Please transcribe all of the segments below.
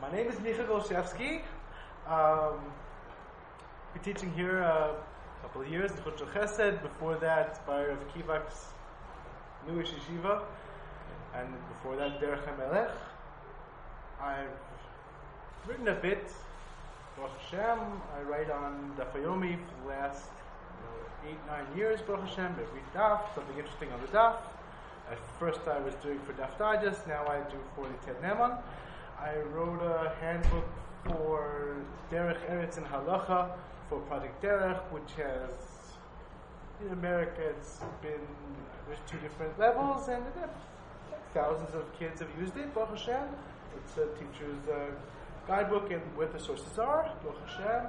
My name is Micha Golshevsky. Been teaching here a couple of years, Chutz Chesed. Before that, by Rav Kivak's Newish Yeshiva, and before that, Derech HaMelech. I've written a bit. Baruch Hashem, I write on Daf Yomi for the last 8-9 years. Baruch Hashem, every daf, something interesting on the daf. At first, I was doing for Daf Digest. Now I do for the Ted Neman. I wrote a handbook for Derech Eretz and Halacha for Project Derech, which has, in America, there's 2 different levels, and thousands of kids have used it, Baruch Hashem. It's a teacher's guidebook and where the sources are, Baruch Hashem.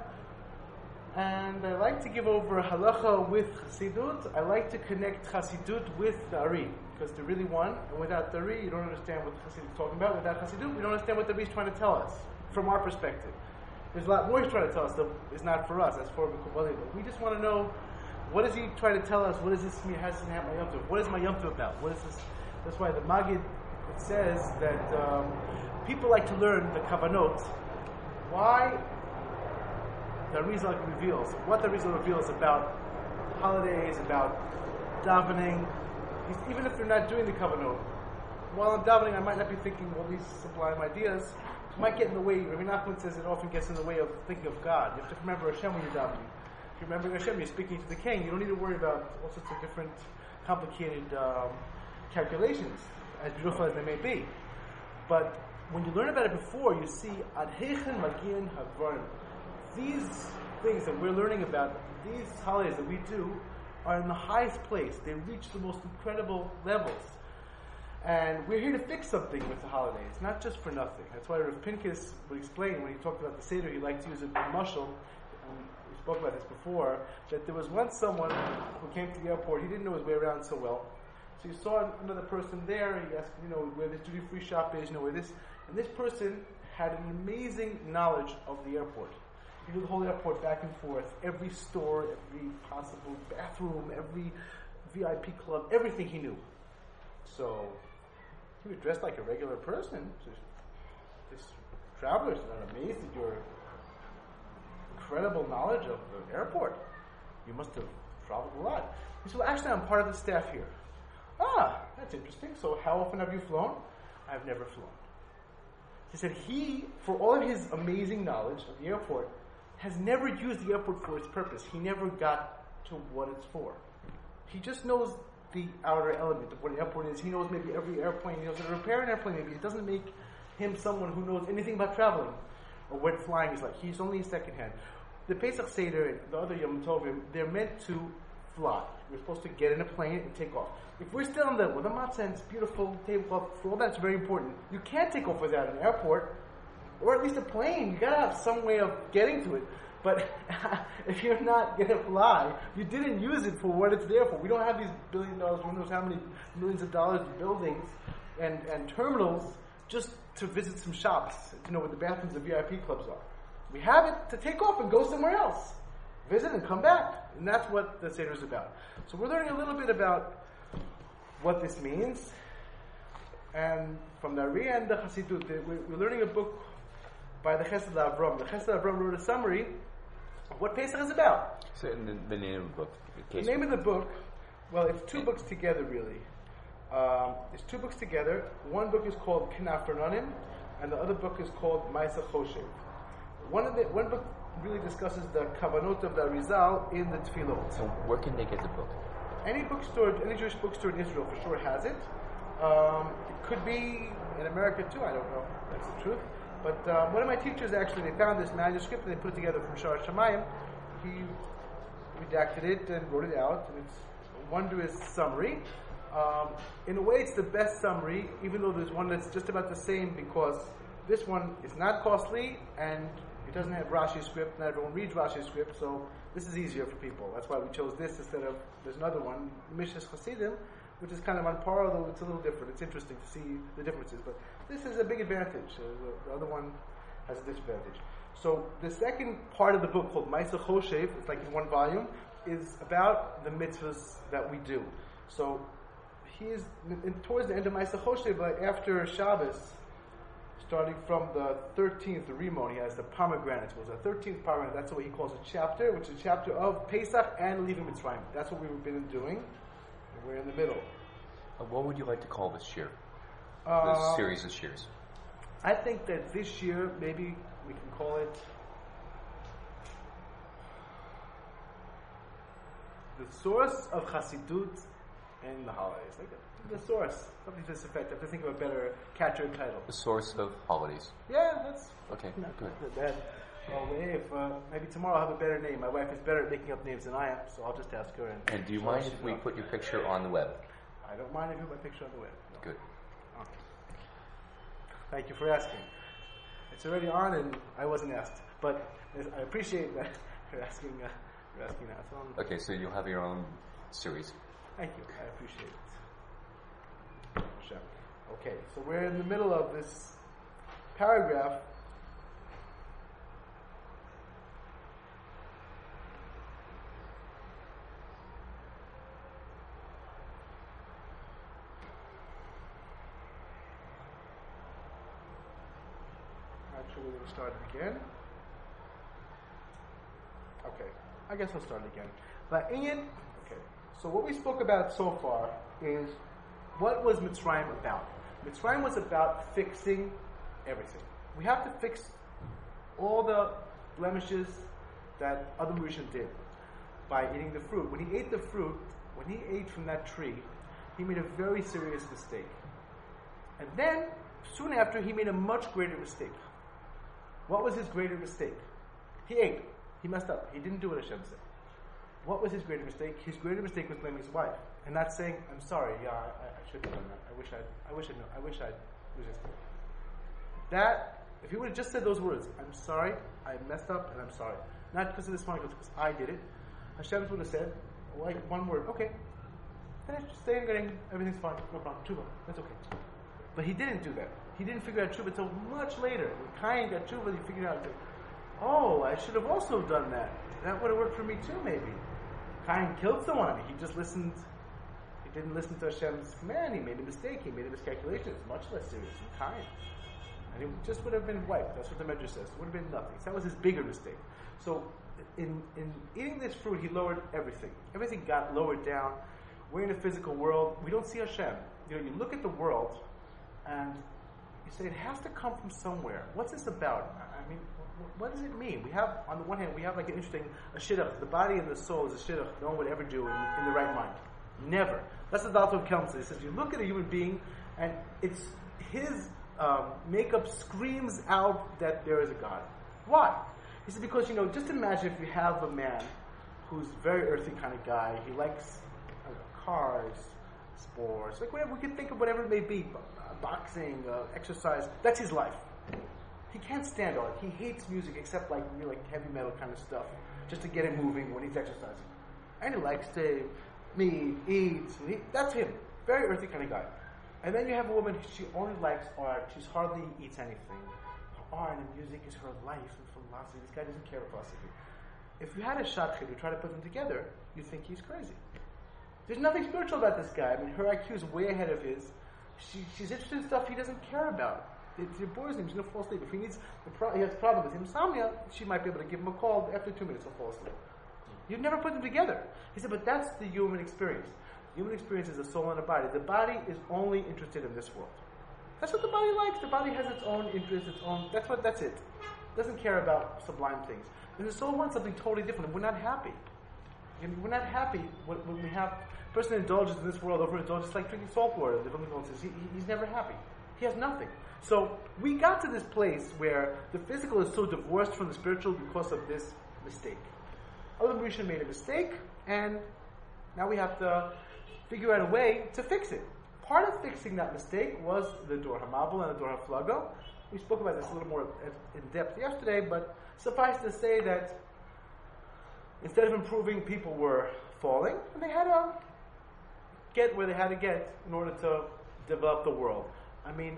And I like to give over Halacha with Chassidut. I like to connect Chassidut with the Ari, because they're really one, and without the Ari, you don't understand what Chassidut is talking about. Without Chassidut, we don't understand what the Ari is trying to tell us, from our perspective. There's a lot more he's trying to tell us that is not for us, that's for Mekubalim. But we just want to know, what is he trying to tell us? What is this has to have my Yom Tov? What is my Yom Tov about? What is this? That's why the Magid says that people like to learn the Kavanot. Why? The Arizal reveals what the Arizal reveals about holidays, about davening. Even if they're not doing the kavanot, while I'm davening, I might not be thinking all these sublime ideas. It might get in the way. Rabbi Nachman says it often gets in the way of thinking of God. You have to remember Hashem when you're davening. If you're remembering Hashem, you're speaking to the King. You don't need to worry about all sorts of different complicated calculations, as beautiful as they may be. But when you learn about it before, you see Adhechen Magin Havvarim. These things that we're learning about, these holidays that we do, are in the highest place. They reach the most incredible levels. And we're here to fix something with the holidays, not just for nothing. That's why Rav Pincus would explain, when he talked about the Seder, he liked to use it in mashal, and we spoke about this before, that there was once someone who came to the airport, he didn't know his way around so well. So he saw another person there, he asked, where this duty-free shop is, where this, and this person had an amazing knowledge of the airport. He knew the whole airport back and forth, every store, every possible bathroom, every VIP club, everything he knew. So he was dressed like a regular person. This traveler is amazed at your incredible knowledge of the airport. You must have traveled a lot. He said, well, actually, I'm part of the staff here. Ah, that's interesting. So how often have you flown? I've never flown. He said for all of his amazing knowledge of the airport, has never used the airport for its purpose. He never got to what it's for. He just knows the outer element of what an airport is. He knows maybe every airplane. He knows how to repair an airplane. Maybe it doesn't make him someone who knows anything about traveling or what flying is like. He's only secondhand. The Pesach Seder and the other Yom Tovim, they're meant to fly. We're supposed to get in a plane and take off. If we're still in the with a matzah and it's beautiful tablecloth, for all that's very important. You can't take off without an airport. Or at least a plane. You gotta have some way of getting to it. But if you're not gonna fly, you didn't use it for what it's there for. We don't have these $1 billion, who knows how many millions of dollars in buildings and terminals just to visit some shops, to know where the bathrooms and VIP clubs are. We have it to take off and go somewhere else. Visit and come back. And that's what the Seder is about. So we're learning a little bit about what this means. And from the Ari and the Chassidut, we're learning a book by the Chesed Avram. The Chesed Avram wrote a summary of what Pesach is about. So the name of the book. The name of the book, well, it's 2 books together, really. It's 2 books together. One book is called Kinaf Vernonim, and the other book is called Ma'aseh Choshev. One book really discusses the Kavanot of the Arizal in the Tefillot. So where can they get the book? Any Jewish bookstore in Israel for sure has it. It could be in America too, I don't know. That's the truth. But one of my teachers actually, they found this manuscript and they put it together from Shar Shamayim. He redacted it and wrote it out, and it's a wondrous summary. In a way, it's the best summary, even though there's one that's just about the same, because this one is not costly and it doesn't have Rashi script. Not everyone reads Rashi script, so this is easier for people. That's why we chose this instead of, there's another one, Mishas Chasidim, which is kind of on par, although it's a little different. It's interesting to see the differences, but this is a big advantage. The other one has a disadvantage. So the second part of the book, called Ma'aseh Choshev, it's like in 1 volume, is about the mitzvahs that we do. So he is towards the end of Ma'aseh Choshev, but after Shabbos, starting from the 13th Rimon, he has the pomegranate. It was the 13th pomegranate. That's what he calls a chapter, which is a chapter of Pesach and leaving Mitzrayim. That's what we've been doing. And we're in the middle. What would you like to call this year? This Uh, series of shears. I think that this year, maybe we can call it the source of Chassidut in the holidays. Like the source. Something to this effect. I have to think of a better catcher title. The source of holidays. Yeah, that's Okay, not good. bad. Well, if maybe tomorrow I'll have a better name. My wife is better at making up names than I am, so I'll just ask her. And do you she'll mind let if you we know. put your picture on the web? I don't mind if you put my picture on the web. No. Good. Okay. Thank you for asking. It's already on, and I wasn't asked, but I appreciate that you're asking. You're asking that. So Okay, so you'll have your own series. thank you. I appreciate it. Hashem. Okay, so we're in the middle of this paragraph. Actually, we're going to start it again. Okay, I guess I'll start it again. Okay, so what we spoke about so far is what was Mitzrayim about? Mitzrayim was about fixing everything. We have to fix all the blemishes that Adam Rishon did by eating the fruit. When he ate the fruit, when he ate from that tree, he made a very serious mistake. And then, soon after, he made a much greater mistake. What was his greater mistake? He ate. He messed up. He didn't do what Hashem said. What was his greater mistake? His greater mistake was blaming his wife and not saying, "I'm sorry. Yeah, I should have done that. I wish I'd resisted." That, if he would have just said those words, "I'm sorry. I messed up, and I'm sorry," not because of this one, because I did it, Hashem would have said, like one word, "Okay, finish, stay in getting, everything's fine, no problem. Tshuva, that's okay." But he didn't do that. He didn't figure out tshuva until much later. When Cain got tshuva, he figured out, "Oh, I should have also done that. That would have worked for me too, maybe." Cain killed someone. I mean, he just listened. He didn't listen to Hashem's command. He made a mistake. He made a miscalculation. It's much less serious than Cain. And it just would have been wiped. That's what the Medrash says. It would have been nothing. So that was his bigger mistake. So in eating this fruit, he lowered everything. Everything got lowered down. We're in a physical world. We don't see Hashem. You know, you look at the world, and you say, it has to come from somewhere. What's this about? I mean, what does it mean? We have, on the one hand, we have like an interesting, a shidduch. The body and the soul is a shidduch no one would ever do in the right mind. Never. That's the Dalton of Kelm. He says, you look at a human being, and it's his makeup screams out that there is a God. Why? He said, because, just imagine if you have a man who's a very earthy kind of guy. He likes cars, sports, like whatever. We can think of whatever it may be. Boxing, exercise. That's his life. He can't stand art. He hates music except like heavy metal kind of stuff, just to get him moving when he's exercising. And he likes to eat. That's him. Very earthy kind of guy. And then you have a woman, she only likes art. She hardly eats anything. Art and music is her life and philosophy. This guy doesn't care about philosophy. If you had a shadchan, you try to put them together, you think he's crazy. There's nothing spiritual about this guy. I mean, her IQ is way ahead of his. She's interested in stuff he doesn't care about. It bores him. He's going to fall asleep. If he has a problem with insomnia, she might be able to give him a call. After 2 minutes, he'll fall asleep. You've never put them together. He said, but that's the human experience. The human experience is the soul and the body. The body is only interested in this world. That's what the body likes. The body has its own interests, its own. That's it. It doesn't care about sublime things. And the soul wants something totally different. And we're not happy. And we're not happy when we have a person indulges in this world, overindulges, like drinking salt water. The Vilna says he's never happy. He has nothing. So we got to this place where the physical is so divorced from the spiritual because of this mistake. Adam Rishon made a mistake, and now we have to figure out a way to fix it. Part of fixing that mistake was the Dor HaMabul and the Dor HaFlaga. We spoke about this a little more in depth yesterday, but suffice to say that instead of improving, people were falling, and they had to get where they had to get in order to develop the world. I mean,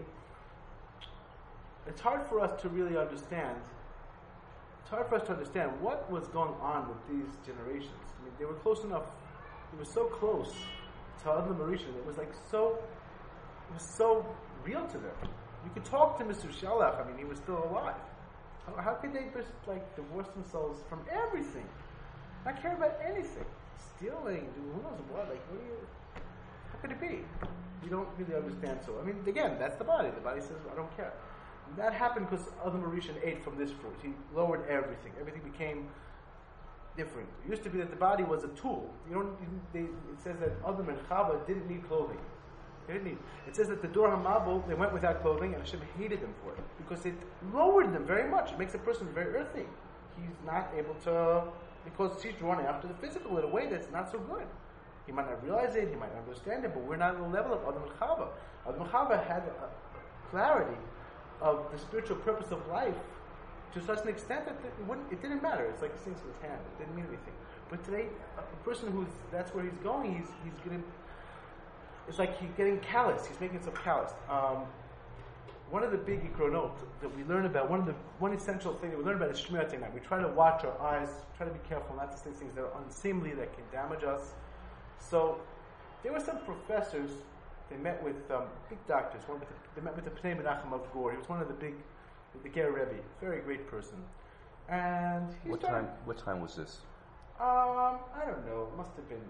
it's hard for us to really understand. It's hard for us to understand what was going on with these generations. I mean, they were close enough. They were so close to Adam Rishon. It was so real to them. You could talk to Mr. Shalach. I mean, he was still alive. How could they just divorce themselves from everything? Not care about anything. Stealing, who knows what? How could it be? You don't really understand. So, I mean, again, that's the body. The body says, I don't care. And that happened because Adam Rishon ate from this fruit. He lowered everything. Everything became different. It used to be that the body was a tool. It says that Adam and Chava didn't need clothing. They didn't need. It says that the Dor HaMabul, they went without clothing, and Hashem hated them for it because it lowered them very much. It makes a person very earthy. He's not able to, because he's drawn after the physical in a way that's not so good. He might not realize it, he might not understand it, but we're not at the level of Adam and Chava. Adam and Chava had a clarity of the spiritual purpose of life to such an extent that it didn't matter. It's like things with his hand. It didn't mean anything. But today, a person that's where he's going, he's getting, it's like he's getting callous. He's making himself calloused. One of the big ikronot that we learn about, one essential thing that we learn about is Shmirat Einayim. We try to watch our eyes, try to be careful not to say things that are unseemly, that can damage us. So, there were some professors, they met with big doctors. They met with the Pnei Menachem of Gur. He was one of the Ger Rebbe, very great person. And what time was this? I don't know. It must have been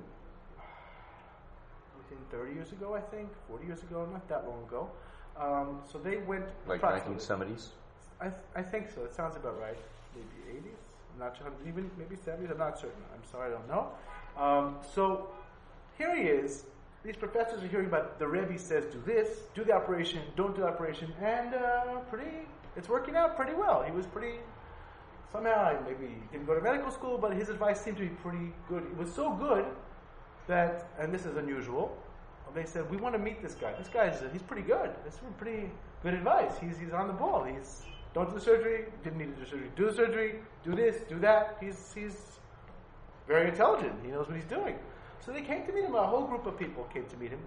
within 30 years ago, I think, 40 years ago, not that long ago. So they went like 1970s. I think so. It sounds about right. Maybe 80s. I'm not sure. Even maybe 70s. I'm not certain. I'm sorry, I don't know. So here he is. These professors are hearing about the Rebbe says do this, do the operation, don't do the operation, and it's working out pretty well. He was pretty, somehow, maybe he didn't go to medical school, but his advice seemed to be pretty good. It was so good that, and this is unusual, they said, we want to meet this guy. This guy's, he's pretty good. This is pretty good advice. He's on the ball. Don't do the surgery, didn't need to do surgery. Do the surgery, do this, do that. He's very intelligent. He knows what he's doing. So they came to meet him. A whole group of people came to meet him.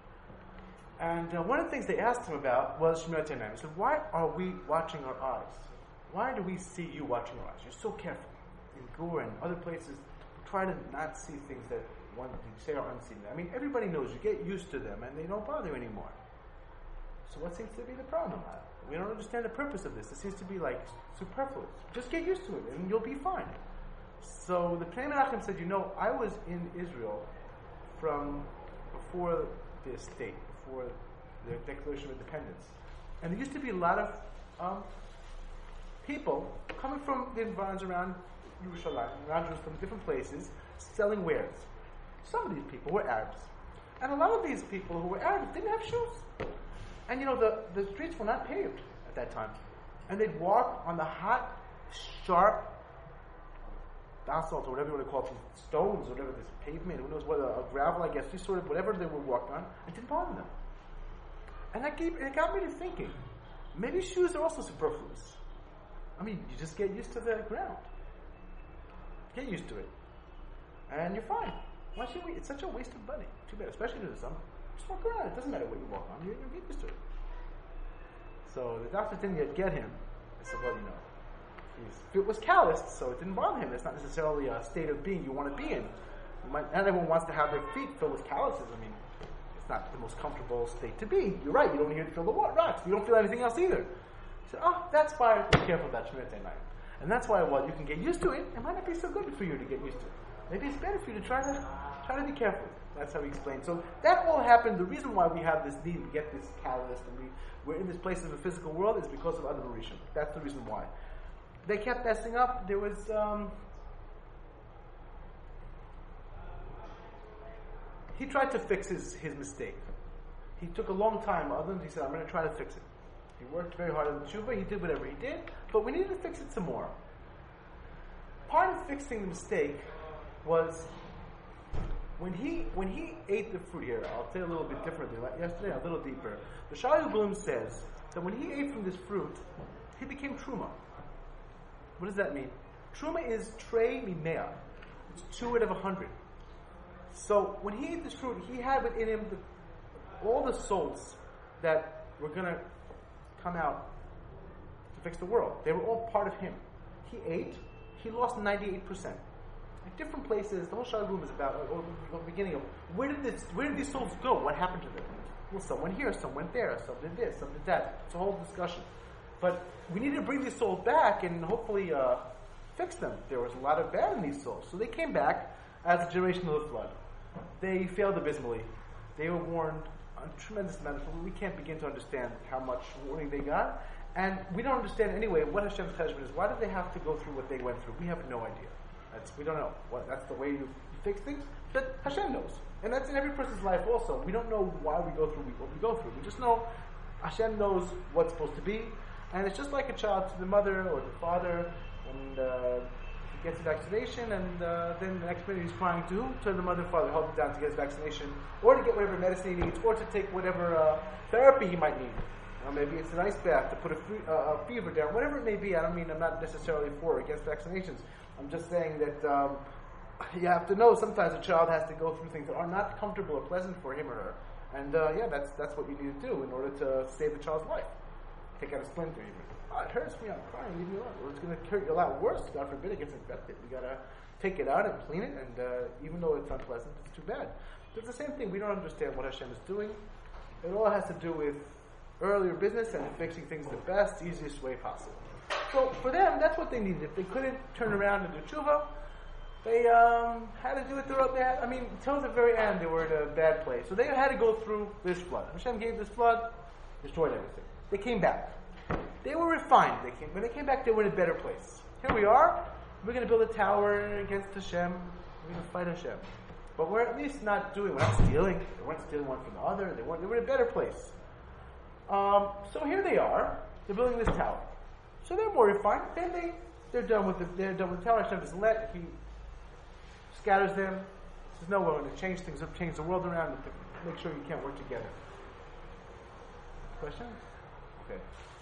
And one of the things they asked him about was Shmirat Einayim. They said, why are we watching our eyes? Why do we see you watching our eyes? You're so careful. In Gur and other places, try to not see things that you say are unseen. I mean, everybody knows. You get used to them, and they don't bother you anymore. So what seems to be the problem? We don't understand the purpose of this. It seems to be like superfluous. Just get used to it, and you'll be fine. So the Pnei Menachem said, I was in Israel from before the state, before the Declaration of Independence. And there used to be a lot of people coming from the environs around Yerushalayim, around Jerusalem, different places, selling wares. Some of these people were Arabs. And a lot of these people who were Arabs didn't have shoes. And the streets were not paved at that time. And they'd walk on the hot, sharp basalt, or whatever you want to call it, stones, or whatever, this pavement, who knows what, a gravel, I guess, just sort of whatever they were walking on, it didn't bother them. And it got me to thinking, maybe shoes are also superfluous. I mean, you just get used to the ground. Get used to it. And you're fine. Why should we? It's such a waste of money. Too bad, especially in the summer. Just walk around. It doesn't matter what you walk on. You get used to it. So the doctor didn't yet get him. I said, well, it was calloused, so it didn't bother him. It's not necessarily a state of being you want to be in. Not everyone wants to have their feet filled with calluses. I mean, it's not the most comfortable state to be. You're right. You don't hear to feel the rocks. You don't feel anything else either. He said, that's why be careful about Shmirat Einayim. And that's why, while you can get used to it, it might not be so good for you to get used to it. Maybe it's better for you to try to be careful. That's how he explained. So that all happened. The reason why we have this need to get this callous and we're in this place of the physical world is because of Adam Rishon. That's the reason why. They kept messing up. There was he tried to fix his mistake. He took a long time. He said, I'm going to try to fix it. He worked very hard on the tshuva. He did whatever he did, but we needed to fix it some more. Part of fixing the mistake was when he ate the fruit. Here, I'll say a little bit differently. Like yesterday, a little deeper. The Shai Bloom says that when he ate from this fruit, he became truma. What does that mean? Truma is trei mimea. It's 2 out of 100. So when he ate this fruit, he had within him all the souls that were going to come out to fix the world. They were all part of him. He ate. He lost 98%. At different places, the whole Shai Bloom is about, or the beginning of, where did these souls go? What happened to them? Well, some went here, some went there, some did this, some did that. It's a whole discussion. But we need to bring these souls back and hopefully fix them. There was a lot of bad in these souls. So they came back as a generation of the flood. They failed abysmally. They were warned a tremendous amount of, we can't begin to understand how much warning they got. And we don't understand anyway what Hashem's cheshbon is. Why did they have to go through what they went through? We have no idea. We don't know. That's the way you fix things. But Hashem knows. And that's in every person's life also. We don't know why we go through what we go through. We just know Hashem knows what's supposed to be. And it's just like a child to the mother or the father. And he gets a vaccination, and then the next minute he's crying to the mother and father, help him down to get his vaccination, or to get whatever medicine he needs, or to take whatever therapy he might need. Maybe it's an ice bath to put a fever down, whatever it may be. I'm not necessarily for or against vaccinations. I'm just saying that you have to know sometimes a child has to go through things that are not comfortable or pleasant for him or her. And that's what you need to do in order to save the child's life. Take out a splinter even. Oh, it hurts me, I'm crying, leave me alone. Or it's going to hurt you a lot worse. God forbid it gets infected. You got to take it out and clean it, and even though it's unpleasant, it's too bad. But it's the same thing. We don't understand what Hashem is doing. It all has to do with earlier business and fixing things the best, easiest way possible. So for them, that's what they needed. If they couldn't turn around and do tshuva, they had to do it until the very end, they were in a bad place. So they had to go through this flood. Hashem gave this flood, destroyed everything. They came back. They were refined. When they came back, they were in a better place. Here we are. We're going to build a tower against Hashem. We're going to fight Hashem. But we're at least not doing, we're not stealing. They weren't stealing one from the other. They were in a better place. So here they are. They're building this tower. So they're more refined. Then they're done with the tower. Hashem doesn't let. He scatters them. Says, no, we're going to change things up, change the world around, and make sure you can't work together. Questions? Okay.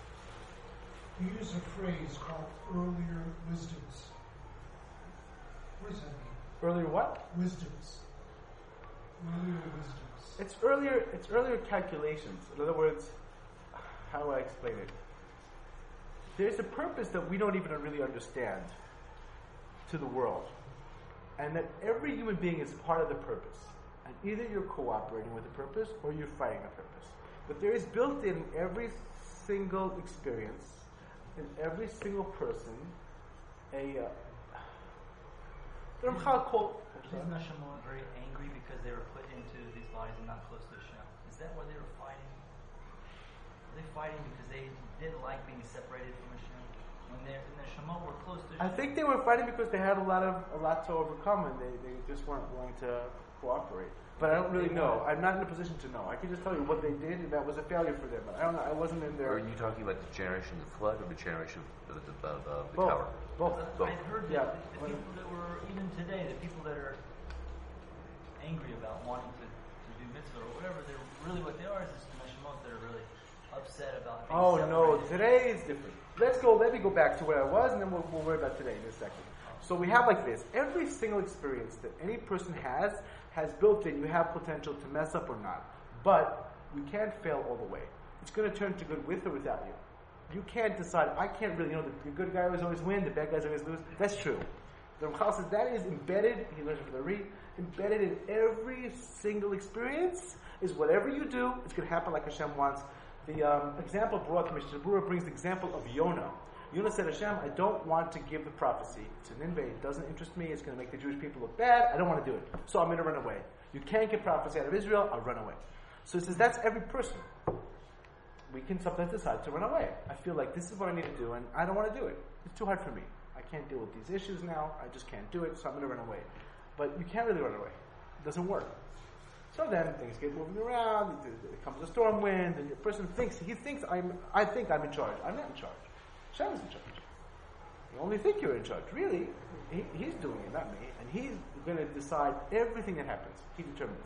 You use a phrase called earlier wisdoms. What does that mean? Earlier what? Wisdoms. Earlier wisdoms. It's earlier calculations. In other words, how do I explain it? There's a purpose that we don't even really understand to the world. And that every human being is part of the purpose. And either you're cooperating with the purpose or you're fighting the purpose. But there is built in every single experience, in every single person, the Ramchal called. Is Neshama very angry because they were put into these bodies and not close to Hashem? Is that why they were fighting? Were they fighting because they didn't like being separated from Hashem? When the Neshama were close to Hashem? I think they were fighting because they had a lot to overcome, and they just weren't willing to cooperate. But I don't really know. I'm not in a position to know. I can just tell you what they did, and that was a failure for them. But I don't know. I wasn't in there. Are you talking about the generation of the flood or the generation of the Both. tower? Both. I heard that the people that were, even today, the people that are angry about wanting to do mitzvah or whatever, they're really what they are is just neshamos that are really upset about being separated. Today is different. Let me go back to where I was, and then we'll worry about today in a second. So we have like this. Every single experience that any person has built in, you have potential to mess up or not. But we can't fail all the way. It's going to turn to good with or without you. You can't decide, I can't really, the good guy always win, the bad guys always lose. That's true. The Ramchal says that is embedded, he learns it from the Re, embedded in every single experience is whatever you do, it's going to happen like Hashem wants. The example brought to Mishnah Berurah brings the example of Yonah. Yonah said, Hashem, I don't want to give the prophecy to Nineveh. It doesn't interest me. It's going to make the Jewish people look bad. I don't want to do it. So I'm going to run away. You can't get prophecy out of Israel. I'll run away. So he says, that's every person. We can sometimes decide to run away. I feel like this is what I need to do, and I don't want to do it. It's too hard for me. I can't deal with these issues now. I just can't do it, so I'm going to run away. But you can't really run away. It doesn't work. So then things get moving around. It comes a storm wind, and the person thinks, I think I'm in charge. I'm not in charge. Hashem is in charge. You only think you're in charge. Really, he's doing it, not me. And he's going to decide everything that happens. He determines.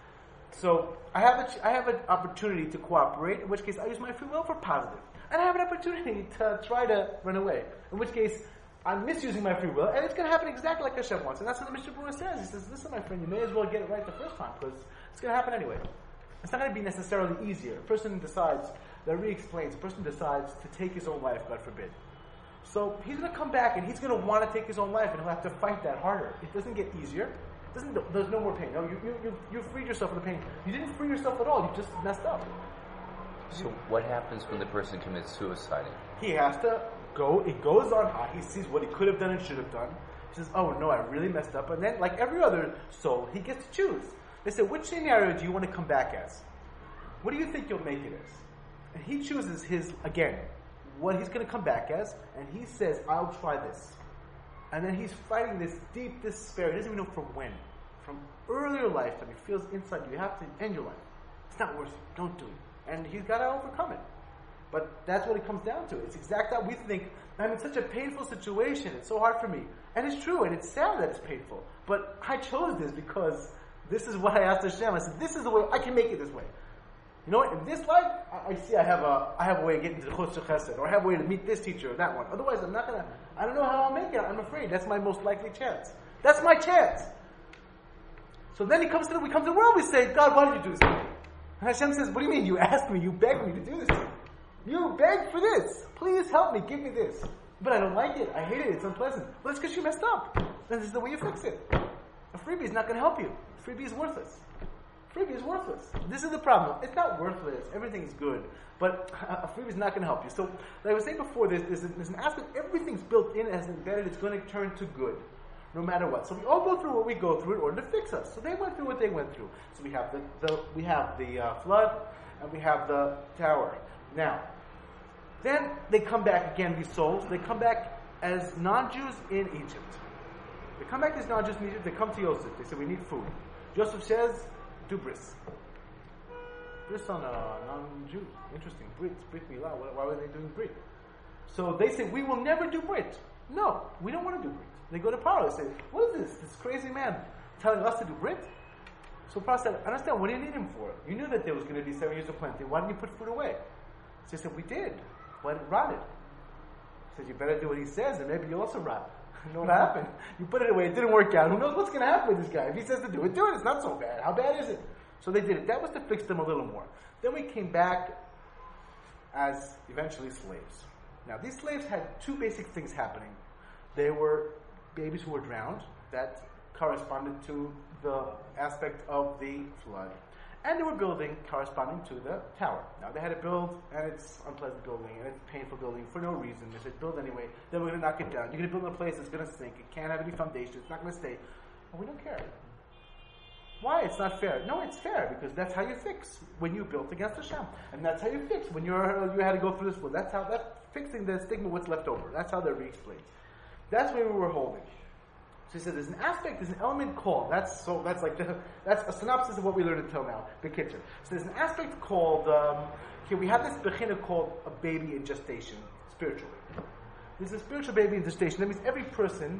So I have an opportunity to cooperate, in which case I use my free will for positive. And I have an opportunity to try to run away, in which case I'm misusing my free will, and it's going to happen exactly like Hashem wants. And that's what the Mishnah Berurah says. He says, listen, my friend, you may as well get it right the first time, because it's going to happen anyway. It's not going to be necessarily easier. A person decides, that re-explains, a person decides to take his own life, God forbid. So he's going to come back and he's going to want to take his own life, and he'll have to fight that harder. It doesn't get easier. There's no more pain. No, you freed yourself from the pain. You didn't free yourself at all. You just messed up. So what happens when the person commits suicide? He has to go. He goes on high. He sees what he could have done and should have done. He says, "Oh no, I really messed up." And then, like every other soul, he gets to choose. They say, "Which scenario do you want to come back as? What do you think you'll make it as?" And he chooses what he's going to come back as, and he says, "I'll try this." And then he's fighting this deep despair. He doesn't even know from when. From earlier lifetime, he feels inside you have to end your life. It's not worth it. Don't do it. And he's got to overcome it. But that's what it comes down to. It's exactly how we think, I'm in such a painful situation. It's so hard for me. And it's true, and it's sad that it's painful. But I chose this because this is what I asked Hashem. I said, this is the way, I can make it this way. You know what? In this life, I see I have a way of getting to the Chutz Chesed, or I have a way to meet this teacher or that one. Otherwise, I don't know how I'll make it. I'm afraid. That's my most likely chance. That's my chance. So then we come to the world, we say, God, why did you do this to me? And Hashem says, what do you mean? You asked me, you begged me to do this to you. You begged for this. Please help me, give me this. But I don't like it. I hate it. It's unpleasant. Well, it's because you messed up. Then this is the way you fix it. A freebie is not going to help you. A freebie is worthless. Freebie is worthless. This is the problem. It's not worthless. Everything is good. But a freebie is not going to help you. So, like I was saying before, there's an aspect, everything's built in as embedded. It's going to turn to good, no matter what. So we all go through what we go through in order to fix us. So they went through what they went through. So we have the flood, and we have the tower. Now, then they come back again, these souls. They come back as non-Jews in Egypt. They come back as non-Jews in Egypt. They come to Yosef. They say, we need food. Joseph says, do bris. Bris on a non-Jew. Interesting. Brit Milah. Why were they doing Brit? So they say, we will never do Brit. No, we don't want to do Brit. They go to Paro. They say, what is this? This crazy man telling us to do Brit? So Paro said, I understand. What do you need him for? You knew that there was going to be 7 years of plenty. Why didn't you put food away? So he said, we did. But it rotted. He said, you better do what he says, and maybe you'll also rot. You know what happened? You put it away. It didn't work out. Who knows what's going to happen with this guy? If he says to do it, do it. It's not so bad. How bad is it? So they did it. That was to fix them a little more. Then we came back as eventually slaves. Now, these slaves had two basic things happening. They were babies who were drowned. That corresponded to the aspect of the flood. And they were building corresponding to the tower. Now, they had to build, and it's unpleasant building, and it's painful building for no reason. They said, build anyway. Then we're going to knock it down. You're going to build in a place that's going to sink. It can't have any foundation. It's not going to stay. And we don't care. Why? It's not fair. No, it's fair, because that's how you fix when you built against Hashem. And that's how you fix when you had to go through this flood. That's fixing the stigma, what's left over. That's how they're re-explained. That's where we were holding. So he said, there's an aspect, there's an element called, that's a synopsis of what we learned until now, the kitchen. So there's an aspect called, here we have this bechina called a baby in gestation, spiritually. There's a spiritual baby in gestation. That means every person,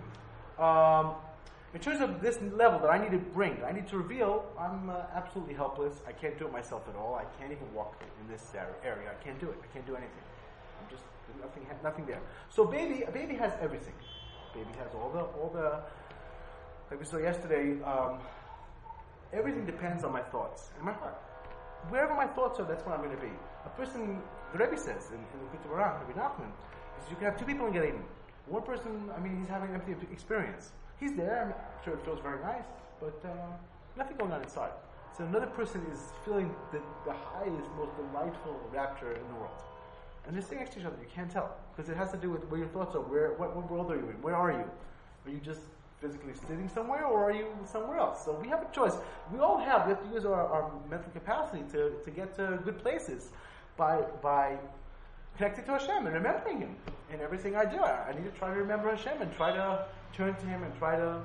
in terms of this level that I need to bring, that I need to reveal, I'm absolutely helpless. I can't do it myself at all. I can't even walk in this area. I can't do it. I can't do anything. I'm just, nothing there. So a baby has everything. Baby has all the like we saw yesterday, everything depends on my thoughts and my heart. Wherever my thoughts are, that's where I'm going to be. A person, the Rebbe says in the Kutei Moharan, Rabbi Nachman, is you can have two people in Gan Eden. One person, he's having an empty experience. He's there, I'm sure it feels very nice, but nothing going on inside. So another person is feeling the highest, most delightful rapture in the world. And they're sitting next to each other. You can't tell. Because it has to do with where your thoughts are. What world are you in? Where are you? Are you just physically sitting somewhere, or are you somewhere else? So we have a choice. We have to use our mental capacity to get to good places by connecting to Hashem and remembering Him in everything I do. I need to try to remember Hashem and try to turn to Him and try to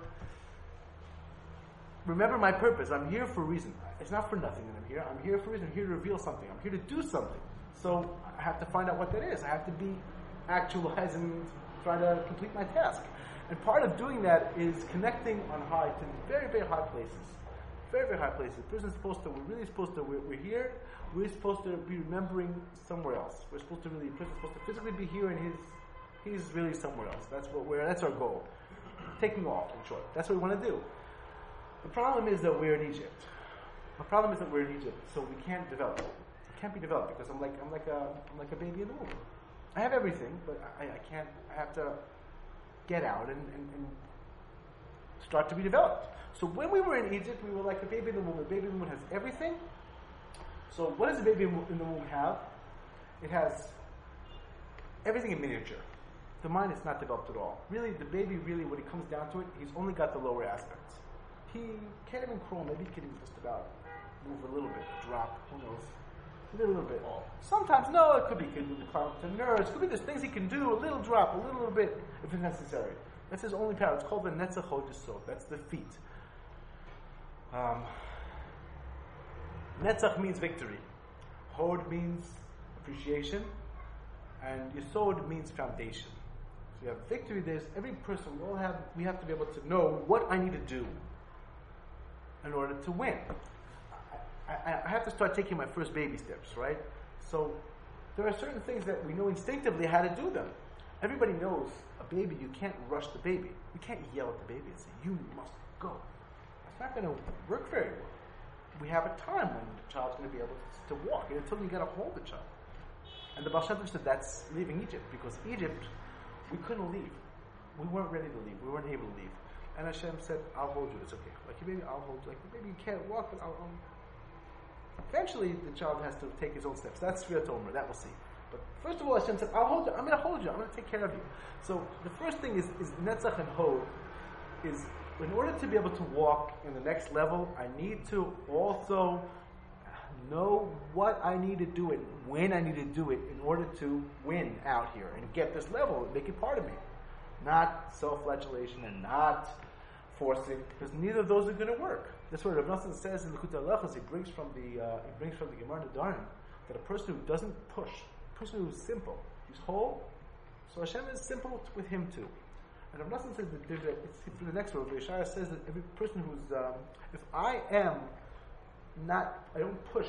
remember my purpose. I'm here for a reason. It's not for nothing that I'm here. I'm here for a reason. I'm here to reveal something. I'm here to do something. So I have to find out what that is. I have to be actualized and try to complete my task. And part of doing that is connecting on high to very, very high places. Very, very high places. The person's supposed to, we're here, we're supposed to be remembering somewhere else. The person's supposed to physically be here, and he's really somewhere else. That's our goal. Taking off, in short. That's what we want to do. The problem is that we're in Egypt. So we can't develop. Can't be developed because I'm like a baby in the womb. I have everything, but I can't. I have to get out and start to be developed. So when we were in Egypt, we were like a baby in the womb. A baby in the womb has everything. So what does a baby in the womb have? It has everything in miniature. The mind is not developed at all. Really, the baby, when it comes down to it, he's only got the lower aspects. He can't even crawl. Maybe he can even just about move a little bit, drop, who knows. A little bit. Sometimes, no, it could be he can climb up to nerves. It could be there's things he can do, a little drop, a little bit, if it's necessary. That's his only power. It's called the Netzach Hod Yesod. That's the feet. Netzach means victory. Hod means appreciation. And Yesod means foundation. So you have victory. There's every person, we have to be able to know what I need to do in order to win. I have to start taking my first baby steps, right? So there are certain things that we know instinctively how to do them. Everybody knows a baby, you can't rush the baby. You can't yell at the baby and say, you must go. That's not going to work very well. We have a time when the child's going to be able to walk, and until you get a hold of the child. And the Baal Shem Tov said that's leaving Egypt, because Egypt, we couldn't leave. We weren't ready to leave. We weren't able to leave. And Hashem said, I'll hold you. It's okay. Like, maybe I'll hold you. Like, maybe you can't walk, but I'll eventually, the child has to take his own steps. That's Sfiyat Omer. That we'll see. But first of all, Hashem said, I'll hold you. I'm going to hold you. I'm going to take care of you. So the first thing is Netzach and Hod. Is in order to be able to walk in the next level, I need to also know what I need to do and when I need to do it in order to win out here and get this level and make it part of me. Not self-flagellation and not forcing, because neither of those are going to work. That's what Rav Nosson says in the Likutei Halachos. He brings from the Gemara Nedarim that a person who doesn't push, a person who's simple, he's whole. So Hashem is simple with him too. And Rav Nosson says that it's in the next word. Yeshaya says that every person who's, if I don't push,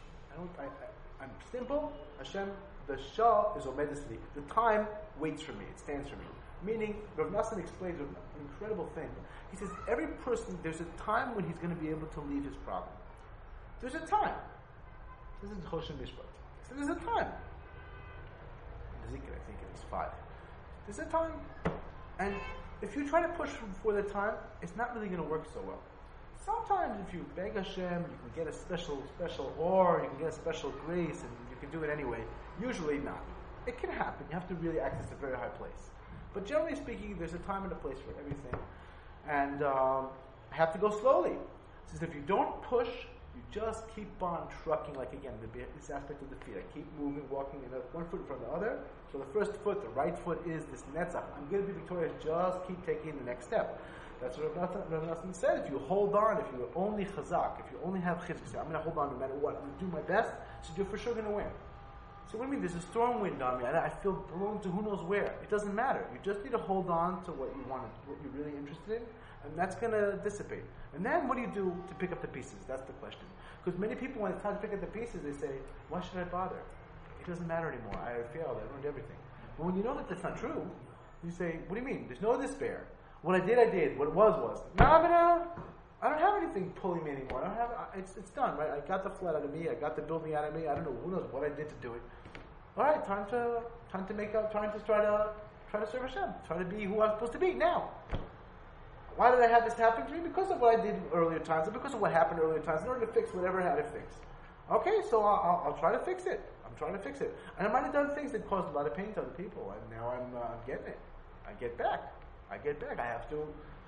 I'm simple. Hashem, the Shah is omedesli. The time waits for me. It stands for me. Meaning, Rav Nosson explains an incredible thing. He says, every person, there's a time when he's going to be able to leave his problem. There's a time. This is Choshen Mishpat. So there's a time. Ezekiel, I think it is 5. There's a time. And if you try to push before the time, it's not really going to work so well. Sometimes if you beg Hashem, you can get a special, or you can get a special grace, and you can do it anyway. Usually not. It can happen. You have to really access a very high place. But generally speaking, there's a time and a place for everything. And I have to go slowly. It says if you don't push, you just keep on trucking, like again, this aspect of the feet. I keep moving, walking in one foot in front of the other. So the first foot, the right foot, is this netzach. I'm going to be victorious. Just keep taking the next step. That's what Rav Nosson said. If you hold on, if you're only chazak, if you only have chizuk, say, I'm going to hold on no matter what. I'm going to do my best, so you're for sure going to win. So what do you mean? There's a storm wind on me. I feel blown to who knows where. It doesn't matter. You just need to hold on to what you want, what you're really interested in, and that's going to dissipate. And then what do you do to pick up the pieces? That's the question. Because many people, when it's time to pick up the pieces, they say, why should I bother? It doesn't matter anymore. I failed. I ruined everything. But when you know that that's not true, you say, what do you mean? There's no despair. What I did. What it was. No, I don't have anything pulling me anymore. I don't have. It's done, right? I got the flood out of me. I got the building out of me. I don't know. Who knows what I did to do it. All right, time to make up. Try to serve Hashem. Try to be who I'm supposed to be now. Why did I have this happen to me? Because of what I did in earlier times, and because of what happened earlier times. In order to fix whatever I had to fix. Okay, so I'll try to fix it. I'm trying to fix it, and I might have done things that caused a lot of pain to other people, and now I'm getting it. I get back. I have to.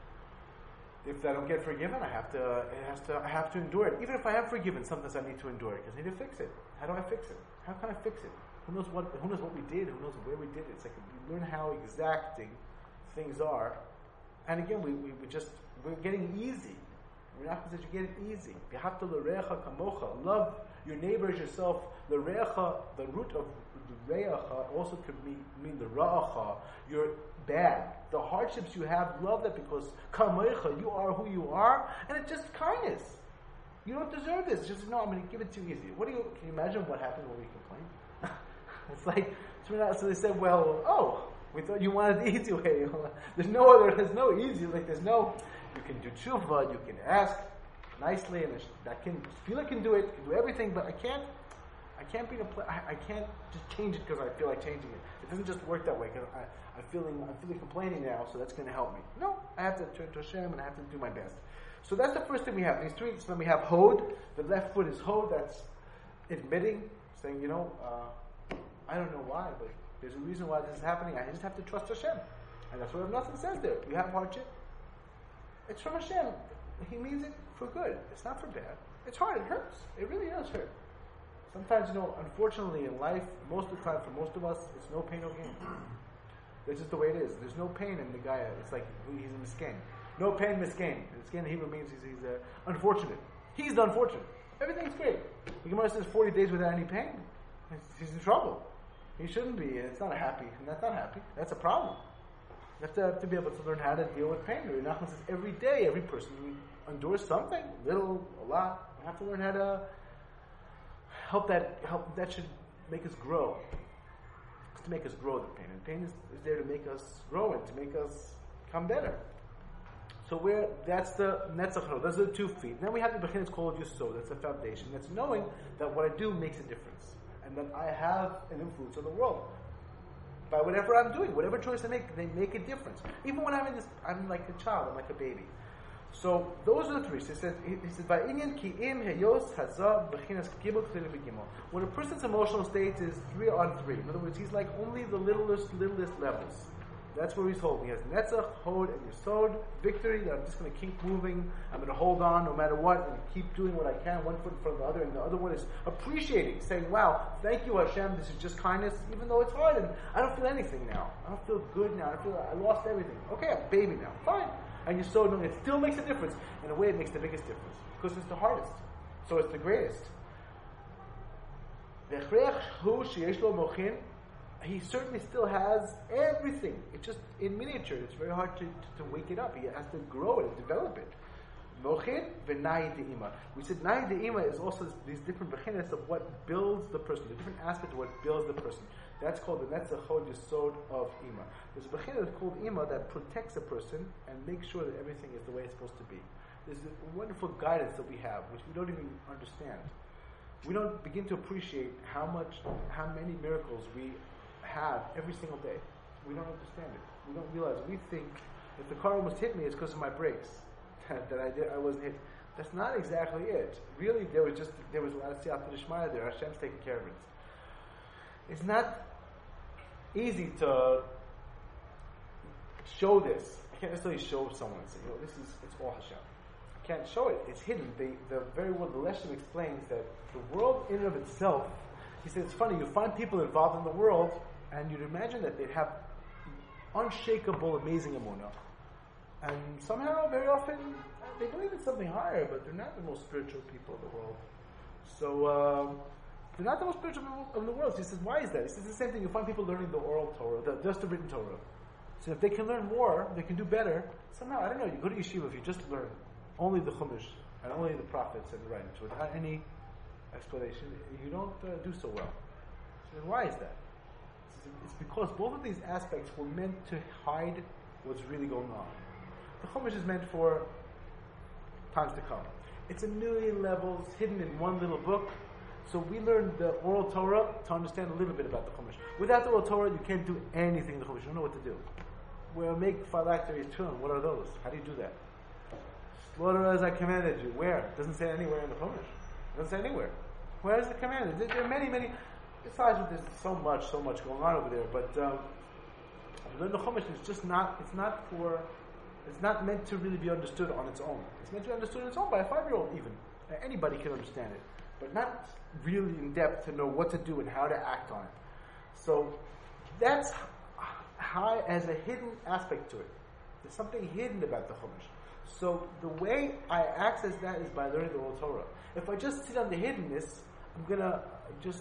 If I don't get forgiven, I have to endure it. Even if I am forgiven, sometimes I need to endure it because I need to fix it. How do I fix it? How can I fix it? Who knows what we did? Who knows where we did it? It's like we learn how exacting things are, and again, we're getting easy. We're not supposed to get it easy. V'ahavta l'reacha kamocha. Love your neighbor as yourself. The reacha, the root of the reacha also could mean the ra'acha. You're bad. The hardships you have, love that because kamocha, you are who you are, and it's just kindness. You don't deserve this. Just no, I'm going to give it to you easy. Can you imagine what happens when we complain? It's like, so they said, well, we thought you wanted the easy way. There's no easy, you can do tshuva, you can ask nicely, and Tefillah can do everything, but I can't be in a place, I can't just change it because I feel like changing it. It doesn't just work that way because I'm feeling complaining now, so that's going to help me. No, I have to turn to Hashem and I have to do my best. So that's the first thing we have. These three. So then we have Hod. The left foot is Hod. That's admitting, saying, I don't know why, but there's a reason why this is happening. I just have to trust Hashem. And that's what nothing says there. You have hardship. It's from Hashem. He means it for good. It's not for bad. It's hard. It hurts. It really does hurt. Sometimes, unfortunately in life, most of the time, for most of us, it's no pain, no gain. That's just the way it is. There's no pain in the guy. It's like he's a misgain. No pain, misgain. Misgain in Hebrew means he's unfortunate. He's the unfortunate. Everything's great. The Gemara says 40 days without any pain. He's in trouble. He shouldn't be. It's not happy. And that's not happy. That's a problem. You have to be able to learn how to deal with pain. Nachman says every day, every person endures something, little, a lot. We have to learn how to help. That should make us grow. It's to make us grow, the pain. And pain is there to make us grow and to make us become better. So that's the Netzach. Those are the 2 feet. Then we have the Bechin, it's called Yesod. That's the foundation. That's knowing that what I do makes a difference. And that I have an influence on the world. By whatever I'm doing, whatever choice I make, they make a difference. Even when I'm like a child, I'm like a baby. So those are the 3. So he says, "Va'inyan ki im heyos hazah b'chinas gimel k'lei b'gimel." When a person's emotional state is 3 on 3, in other words, he's like only the littlest levels. That's where he's holding. He has Netzach, Hod, and Yesod, victory, that I'm just going to keep moving, I'm going to hold on no matter what, and keep doing what I can, one foot in front of the other, and the other one is appreciating, saying, wow, thank you Hashem, this is just kindness, even though it's hard, and I don't feel anything now. I don't feel good now, I lost everything. Okay, I'm a baby now, fine. And Yesod, knowing it still makes a difference. In a way, it makes the biggest difference, because it's the hardest. So it's the greatest. He certainly still has everything. It's just in miniature. It's very hard to wake it up. He has to grow it and develop it. Mochin v'nai de'ima. We said nai de'ima is also these different bechinas of what builds the person, the different aspects of what builds the person. That's called the Netzach Hod Yesod of Ima. There's a bechina that's called Ima that protects a person and makes sure that everything is the way it's supposed to be. There's a wonderful guidance that we have, which we don't even understand. We don't begin to appreciate how many miracles we have every single day. We don't understand it. We don't realize. We think if the car almost hit me, it's because of my brakes that I wasn't hit. That's not exactly it. Really, there was a lot of siyata d'shmaya there. Hashem's taking care of it. It's not easy to show this. I can't necessarily show someone and say, it's all Hashem. I can't show it. It's hidden. The very word, the Leshem explains that the world in and of itself, he said, it's funny, you find people involved in the world, and you'd imagine that they'd have unshakable, amazing emunah. And somehow, very often, they believe in something higher, but they're not the most spiritual people in the world. So, they're not the most spiritual people in the world. So he says, why is that? He says the same thing. You find people learning the oral Torah, just the written Torah. So if they can learn more, they can do better. Somehow, I don't know, you go to yeshiva, if you just learn only the Chumash, and only the prophets and the writings, without any explanation, you don't do so well. So why is that? It's because both of these aspects were meant to hide what's really going on. The Chumash is meant for times to come. It's a million levels hidden in one little book. So we learn the oral Torah to understand a little bit about the Chumash. Without the oral Torah, you can't do anything in the Chumash. You don't know what to do. We'll make phylacteries tune. What are those? How do you do that? Slaughter as I commanded you. Where? It doesn't say anywhere in the Chumash. It doesn't say anywhere. Where is it commanded? There are many. Besides, there's so much going on over there. But learn the Chumash is just not. It's not meant to really be understood on its own. It's meant to be understood on its own by a 5-year-old even. Anybody can understand it, but not really in depth to know what to do and how to act on it. So that's high as a hidden aspect to it. There's something hidden about the Chumash. So the way I access that is by learning the oral Torah. If I just sit on the hiddenness, I'm gonna just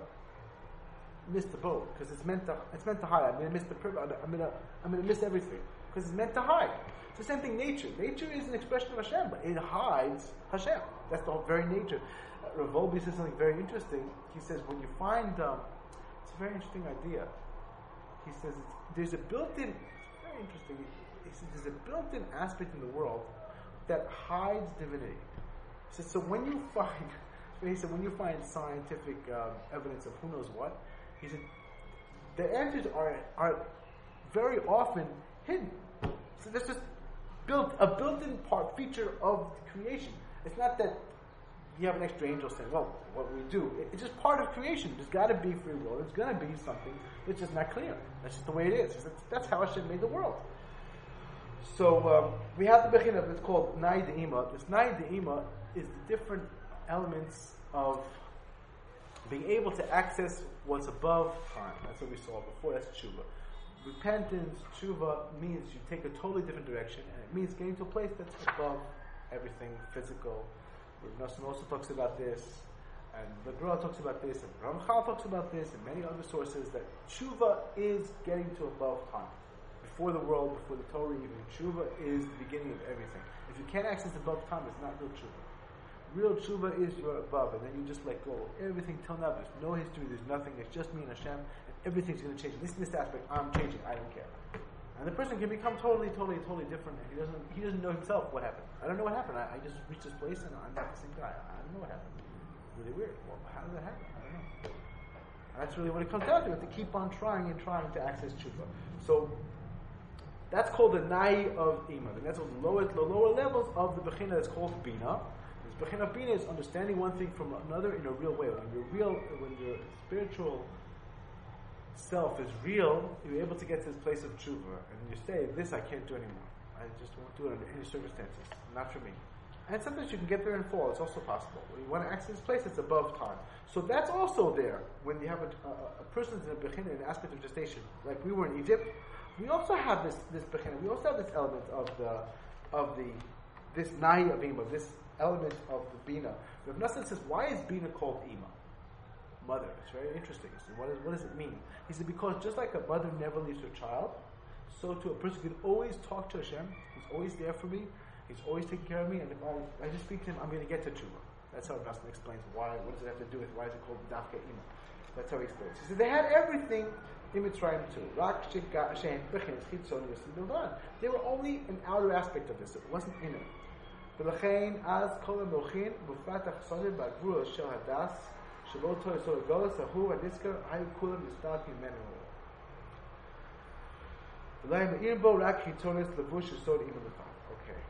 miss the boat because it's meant to hide. I'm gonna miss the I'm gonna miss everything because it's meant to hide. It's the same thing. Nature is an expression of Hashem, but it hides Hashem. That's the whole very nature. Rav Wolbe says something very interesting. He says when you find it's a very interesting idea. He says there's a built-in. It's very interesting. He says there's a built-in aspect in the world that hides divinity. He says so when you find scientific evidence of who knows what, he said the answers are very often hidden. So that's just a built-in feature of creation. It's not that you have an extra angel saying, well, what we do. It's just part of creation. There's got to be free will. There's going to be something that's just not clear. That's just the way it is. That's how Hashem made the world. So we have the Bechina that's called Nai De'ima. This Nai De'ima is the different elements of being able to access what's above time. That's what we saw before. That's tshuva. Repentance, tshuva, means you take a totally different direction, and it means getting to a place that's above everything physical. Nassim also talks about this, and the Gra talks about this, and Ramchal talks about this, and many other sources, that tshuva is getting to above time. Before the world, before the Torah even, tshuva is the beginning of everything. If you can't access above time, it's not real tshuva. Real tshuva is you're above, and then you just let go of everything till now. There's no history, there's nothing, it's just me and Hashem, and everything's going to change. This aspect, I'm changing, I don't care. And the person can become totally different, and he doesn't know himself what happened. I don't know what happened. I just reached this place, and I'm not the same guy. I don't know what happened. Really weird. Well, how did that happen? I don't know. And that's really what it comes down to. To keep on trying to access tshuva. So that's called the Nai of Ima. And that's the lower levels of the Bechina that's called Bina. This Bechina of Bina is understanding one thing from another in a real way. When your spiritual self is real, you're able to get to this place of tshuva, and you say, this I can't do anymore. I just won't do it under any circumstances. Not for me. And sometimes you can get there and fall. It's also possible. When you want to access this place, it's above time. So that's also there. When you have a person's in a bechina, an aspect of gestation, like we were in Egypt, we also have this bechina. We also have this element of this nai of ima, this element of the bina. Rav Nassim says, why is bina called ima? Mother. It's very interesting. So what does it mean? He said, because just like a mother never leaves her child, so too a person can always talk to Hashem. He's always there for me. He's always taking care of me. And if I just speak to him, I'm going to get to tshuva. That's how Rasman explains why. What does it have to do with why is it called Dafka Ima? That's how he explains. He said they had everything in Mitzrayim too. They were only an outer aspect of this. It wasn't inner. ולכן אז כל המוחין בפרט החסונים בגבול של הדס שלא תוכל לסור הגולס ההוא הנזכר היו כולם מסתלקים ממנו. ולא מאיר בו רק חיצונס לבוש שסוד אימא לפעם. Okay.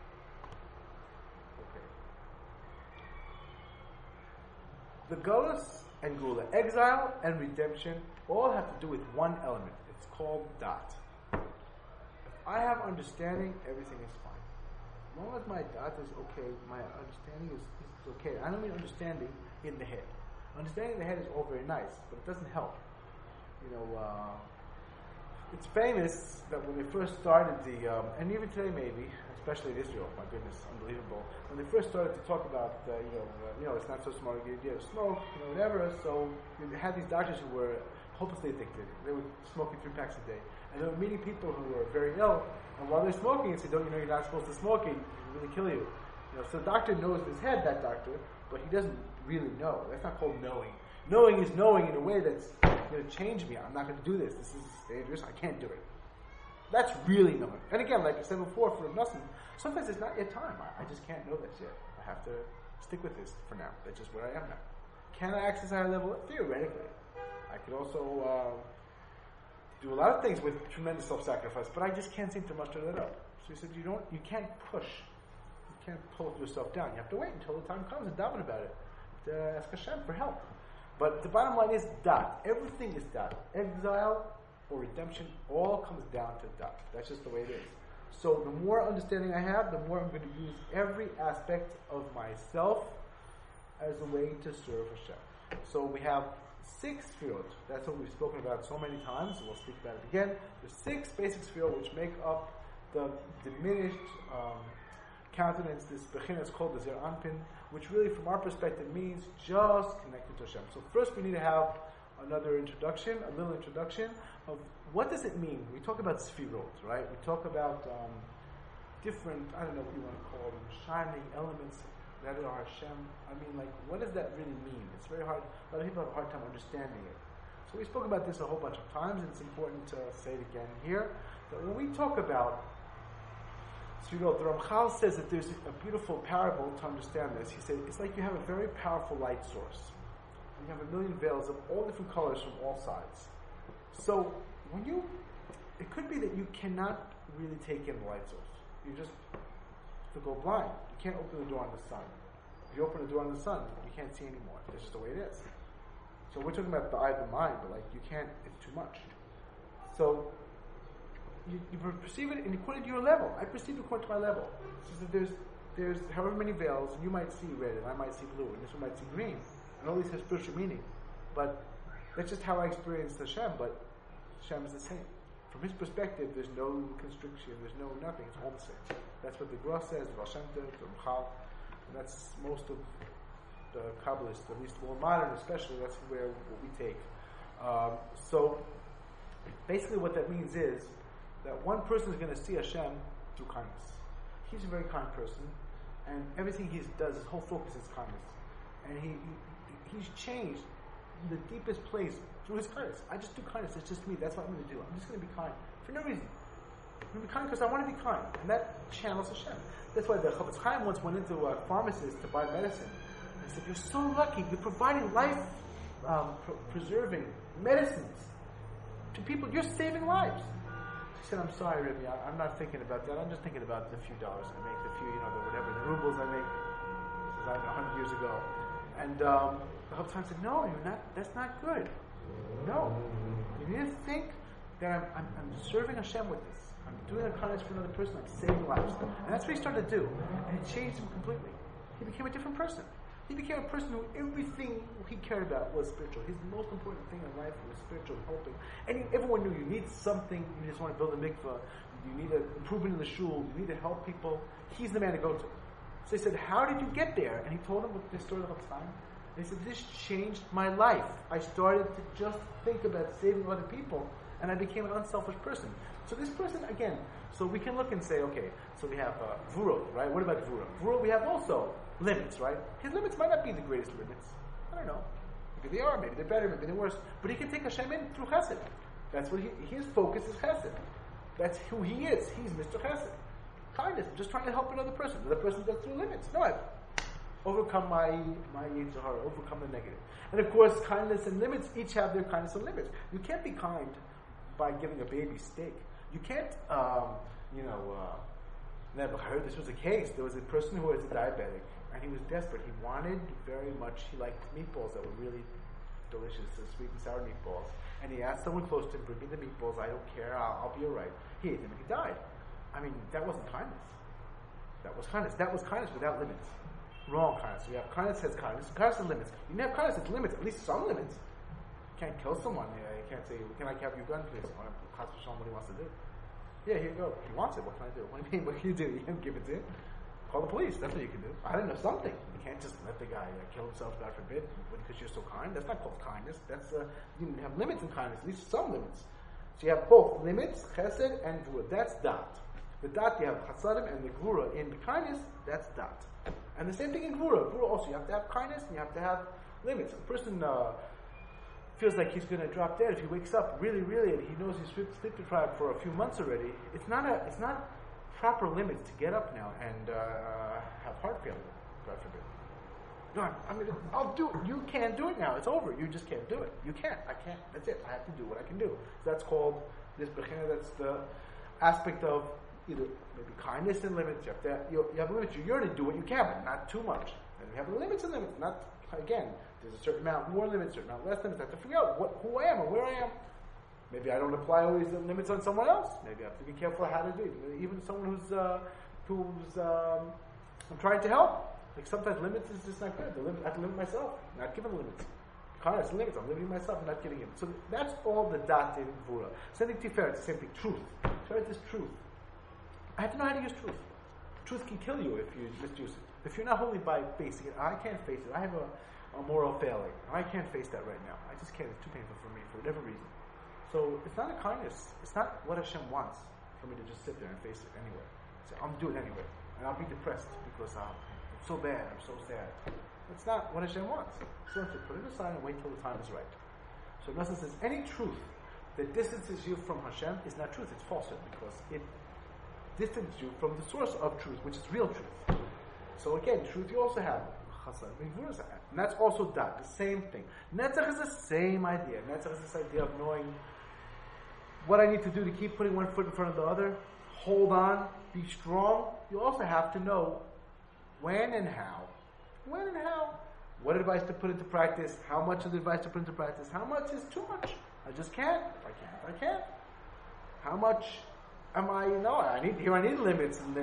The Golus and Gula, exile and redemption, all have to do with one element. It's called Dat. If I have understanding, everything is fine. As long as my Dat is okay, my understanding is okay. I don't mean understanding in the head. Understanding in the head is all very nice, but it doesn't help. It's famous that when they first started and even today maybe, especially in Israel, my goodness, unbelievable. When they first started to talk about, it's not so smart to get smoke, whatever. So they had these doctors who were hopelessly addicted. They were smoking 3 packs a day, and they were meeting people who were very ill. And while they're smoking, they said, "Don't you know you're not supposed to smoke? It can really kill you." So the doctor knows in his head, that doctor, but he doesn't really know. That's not called knowing. Knowing is knowing in a way that's going to change me. I'm not going to do this. This is dangerous. I can't do it. That's really knowing. And again, like I said before, for Nassim, sometimes it's not yet time. I just can't know this yet. I have to stick with this for now. That's just where I am now. Can I access a higher level? Theoretically. I could also do a lot of things with tremendous self-sacrifice, but I just can't seem to muster that up. So he said, you can't push. You can't pull yourself down. You have to wait until the time comes and daven about it. To ask Hashem for help. But the bottom line is Dat. Everything is Dat. Exile or redemption all comes down to Dat. That's just the way it is. So the more understanding I have, the more I'm going to use every aspect of myself as a way to serve Hashem. So we have 6 sefirot. That's what we've spoken about so many times. We'll speak about it again. There's 6 basic sefirot which make up the diminished countenance. This bechina is called the Zer Anpin, which really from our perspective means just connected to Hashem. So first we need to have another introduction, a little introduction of what does it mean. We talk about sefirot, right? We talk about different, I don't know what you want to call them, shining elements that are Hashem. I mean, like, what does that really mean? It's very hard. A lot of people have a hard time understanding it. So we spoke about this a whole bunch of times, and it's important to say it again here, that when we talk about sefirot, the Ramchal says that there's a beautiful parable to understand this. He said, it's like you have a very powerful light source. You have a million veils of all different colors from all sides. So when it could be that you cannot really take in the light source. You just to go blind. You can't open the door on the sun. If you open the door on the sun, you can't see anymore. It's just the way it is. So we're talking about the eye of the mind, but like you can't. It's too much. So you perceive it according to your level. I perceive it according to my level. So there's however many veils, and you might see red, and I might see blue, and this one might see green, and all these have spiritual meaning. But that's just how I experience Hashem. But Hashem is the same. From his perspective, there's no constriction, there's no nothing. It's all the same. That's what the Gra says, the Baal Shem Tov, the Ramchal, and that's most of the Kabbalists, at least more modern, especially. That's what we take. So basically, what that means is that one person is going to see Hashem through kindness. He's a very kind person, and everything he does, his whole focus is kindness. And he's changed the deepest place through his kindness. I just do kindness. It's just me. That's what I'm going to do. I'm just going to be kind for no reason. I'm going to be kind because I want to be kind, and that channels Hashem. That's why the Chofetz Chaim once went into a pharmacist to buy medicine. And he said, "You're so lucky. You're providing life-preserving medicines to people. You're saving lives." He said, "I'm sorry, Rebbe. I'm not thinking about that. I'm just thinking about the few dollars I make, the few, the rubles I make." This is 100 years ago. And the Chofetz Chaim said, "No, you're not. That's not good. No, you need to think that I'm serving Hashem with this. I'm doing a kindness for another person. I'm saving lives." And that's what he started to do. And it changed him completely. He became a different person. He became a person who everything he cared about was spiritual. His most important thing in life was spiritual, helping. And everyone knew you need something. You just want to build a mikveh. You need an improvement in the shul. You need to help people. He's the man to go to. So he said, "How did you get there?" And he told him this story the whole time. And he said, "This changed my life. I started to just think about saving other people, and I became an unselfish person." So this person, again, so we can look and say, okay, so we have Gvura, right? What about Gvura? Gvura, we have also limits, right? His limits might not be the greatest limits. I don't know. Maybe they are, maybe they're better, maybe they're worse. But he can take Hashem in through Chesed. That's what his focus is Chesed. That's who he is. He's Mr. Chesed. Kindness. I'm just trying to help another person. Another person does through limits. No, I've overcome my Yetzer Hara, overcome the negative. And of course, kindness and limits each have their kindness and limits. You can't be kind by giving a baby steak. You can't, never heard this was a case. There was a person who was a diabetic, and he was desperate. He wanted very much, he liked meatballs that were really delicious, sweet and sour meatballs. And he asked someone close to him, "Bring me the meatballs, I don't care, I'll be alright." He ate them and he died. I mean, that wasn't kindness. That was kindness. That was kindness without limits. Wrong kindness. We have kindness has kindness. Kindness has limits. You can have kindness has limits, at least some limits. You can't kill someone. You can't say, "Can I have your gun, please?" Or show him what he wants to do. Yeah, here you go. He wants it. What can I do? What do you mean? What can you do? You can't give it to him. Call the police. That's what you can do. I don't know, something. You can't just let the guy kill himself, God forbid, because you're so kind. That's not called kindness. That's you have limits in kindness, at least some limits. So you have both limits, chesed and gvura. That's dat. The dat, you have chasadim, and the gvura in the kindness, that's dat. And the same thing in gvura. Gvura also, you have to have kindness and you have to have limits. A person feels like he's going to drop dead if he wakes up really, and he knows he's sleep deprived for a few months already. It's not proper limits to get up now and have heart failure, God forbid. No, I'll do it. You can't do it now. It's over. You just can't do it. You can't. I can't. That's it. I have to do what I can do. So that's called this bechina. That's the aspect of either maybe kindness and limits. You have limits. You already do what you can, but not too much. And you have limits and limits. Not again. There's a certain amount more limits, a certain amount less limits. I have to figure out who I am and where I am. Maybe I don't apply all these limits on someone else. Maybe I have to be careful how to do it. Even someone who's I'm trying to help. Like sometimes limits is just not good. I have to limit myself, not giving limits. Kindness limits. I'm limiting myself and not giving him. So that's all the dat in Gvura. Same thing Tiferet, the same thing. Truth. Tiferet is truth. I have to know how to use truth. Truth can kill you if you misuse it. If you're not holy by facing it, I can't face it. I have a moral failing. I can't face that right now. I just can't. It's too painful for me for whatever reason. So it's not a kindness. It's not what Hashem wants for me to just sit there and face it anyway. So I'm doing it anyway. And I'll be depressed because I'm so bad. I'm so sad. It's not what Hashem wants. So to put it aside and wait till the time is right. So in essence, says any truth that distances you from Hashem is not truth. It's falsehood because it distances you from the source of truth, which is real truth. So again, truth you also have. And that's also dat, the same thing. Netzach is the same idea. Netzach is this idea of knowing what I need to do to keep putting one foot in front of the other, hold on, be strong. You also have to know when and how. When and how. What advice to put into practice, how much of the advice to put into practice, how much is too much. I just can't. I can't. How much am I, I need limits, and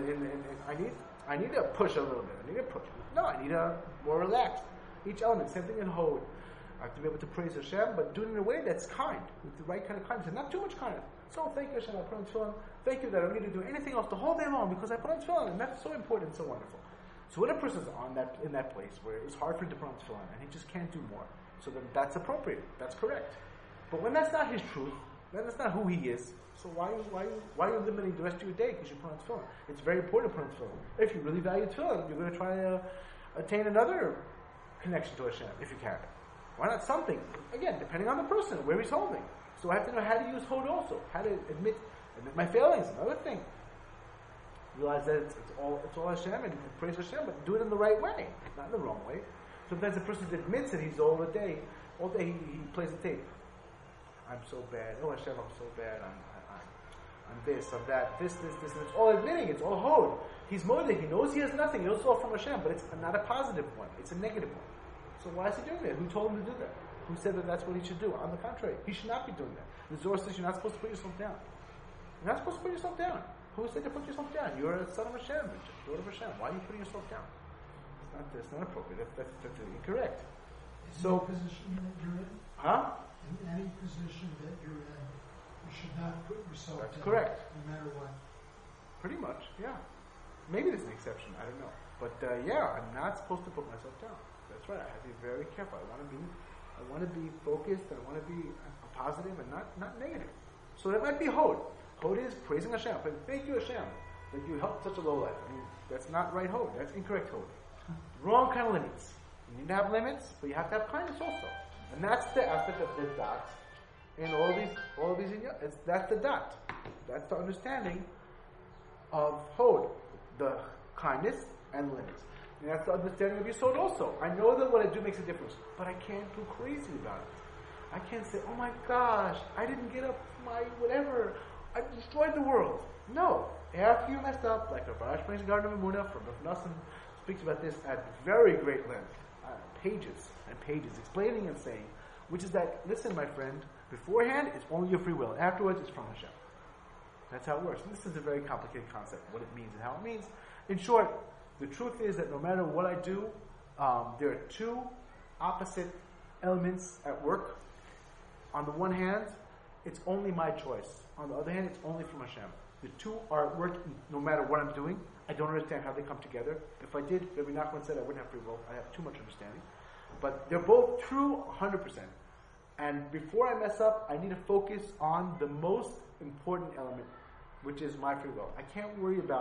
I need to push a little bit. I need to push. No, I need a more relaxed. Each element, same thing in Hod. I have to be able to praise Hashem, but do it in a way that's kind, with the right kind of kindness, and not too much kindness. So thank you, Hashem, I put on tefillin. Thank you that I don't need to do anything else the whole day long because I put on tefillin, and that's so important and so wonderful. So when a person's in that place where it's hard for him to put on tefillin, and he just can't do more, so then that's appropriate, that's correct. But when that's not his truth, then that's not who he is, so why are you limiting the rest of your day because you put on tefillin? It's very important to put on tefillin. If you really value tefillin, you're going to try to attain another connection to Hashem, if you can. Why not something? Again, depending on the person, where he's holding. So I have to know how to use Hod also, how to admit my failings, another thing. Realize that it's all Hashem and praise Hashem, but do it in the right way, not in the wrong way. Sometimes a person admits that he's all day he plays the tape. I'm so bad. Oh Hashem, I'm so bad. I'm this, I'm that, this, and it's all admitting, it's all Hod. He's motivated, he knows he has nothing, he knows it's all from Hashem, but it's not a positive one, it's a negative one. So why is he doing that? Who told him to do that? Who said that that's what he should do? On the contrary, he should not be doing that. The Zohar says you're not supposed to put yourself down. You're not supposed to put yourself down. Who said to put yourself down? You're a son of Hashem, daughter of Hashem. Why are you putting yourself down? It's not appropriate. That's incorrect. So, any position that you're in? Huh? In any position that you're in, you should not put yourself That's down. correct. No matter what. Pretty much, yeah. Maybe there's an exception, I don't know. But I'm not supposed to put myself down. That's right, I have to be very careful. I want to be focused, I want to be positive and not negative. So that might be Hod. Hod is praising Hashem. But thank you, Hashem, that you helped such a low life. I mean, that's not right Hod. That's incorrect Hod. Wrong kind of limits. You need to have limits, but you have to have kindness also. And that's the aspect of the dot in all these. That's the dot. That's the understanding of Hod, the kindness and limits. And that's the understanding of Yesod also. I know that what I do makes a difference, but I can't go crazy about it. I can't say, oh my gosh, I didn't get up my whatever, I destroyed the world. No. After you messed up, like Rav Springs Garden of Emunah from Rav Nassim speaks about this at very great length, pages and pages, explaining and saying, which is that, listen my friend, beforehand it's only your free will, afterwards it's from Hashem. That's how it works. And this is a very complicated concept, what it means and how it means. In short, the truth is that no matter what I do, there are two opposite elements at work. On the one hand, it's only my choice. On the other hand, it's only from Hashem. The two are at work no matter what I'm doing. I don't understand how they come together. If I did, Rabbi Nachman said I wouldn't have free will. I have too much understanding. But they're both true 100%. And before I mess up, I need to focus on the most important element, which is my free will. I can't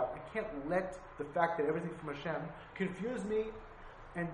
let the fact that everything's from Hashem confuse me and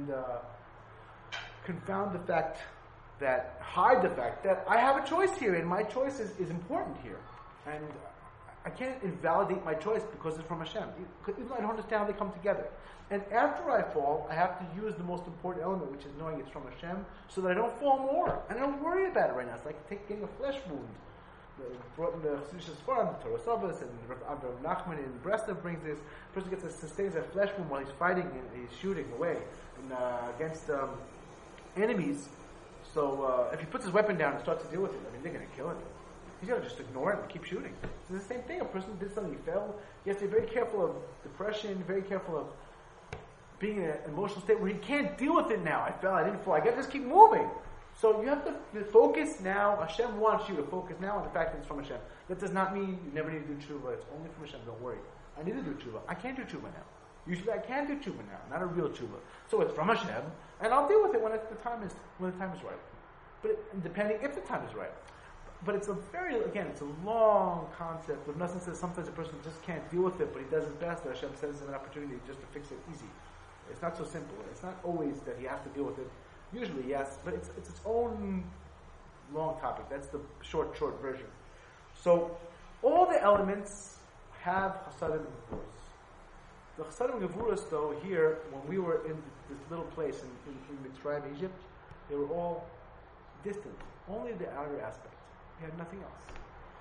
confound the fact hide the fact that I have a choice here, and my choice is important here. And I can't invalidate my choice because it's from Hashem, even though I don't understand how they come together. And after I fall, I have to use the most important element, which is knowing it's from Hashem, so that I don't fall more. And I don't worry about it right now. It's like getting a flesh wound. Brought in the Chassidus Sfarim, the Torah Sovos, and Rav Nachman in Breslov brings this. The person sustains a flesh wound while he's fighting and he's shooting away against enemies. So if he puts his weapon down and starts to deal with it, they're going to kill him. He's got to just ignore it and keep shooting. It's the same thing. A person did something, he fell. He has to be very careful of depression, very careful of being in an emotional state where he can't deal with it now. I fell, I didn't fall. I got to just keep moving. So you have to focus now. Hashem wants you to focus now on the fact that it's from Hashem. That does not mean you never need to do tshuva. It's only from Hashem. Don't worry. I need to do tshuva. I can't do tshuva now. Usually I can do tshuva now, not a real tshuva. So it's from Hashem, and I'll deal with it when the time is right. But depending if the time is right. But it's a long concept. Rav Nassim says sometimes a person just can't deal with it, but he does his best. That Hashem sends him an opportunity just to fix it easy. It's not so simple. It's not always that he has to deal with it. Usually, yes, but it's its own long topic. That's the short version. So, all the elements have chasadim and gevuros. The chasadim and gevuros, though, here, when we were in this little place in Mitzrayim, Egypt, they were all distant. Only the outer aspect. We had nothing else.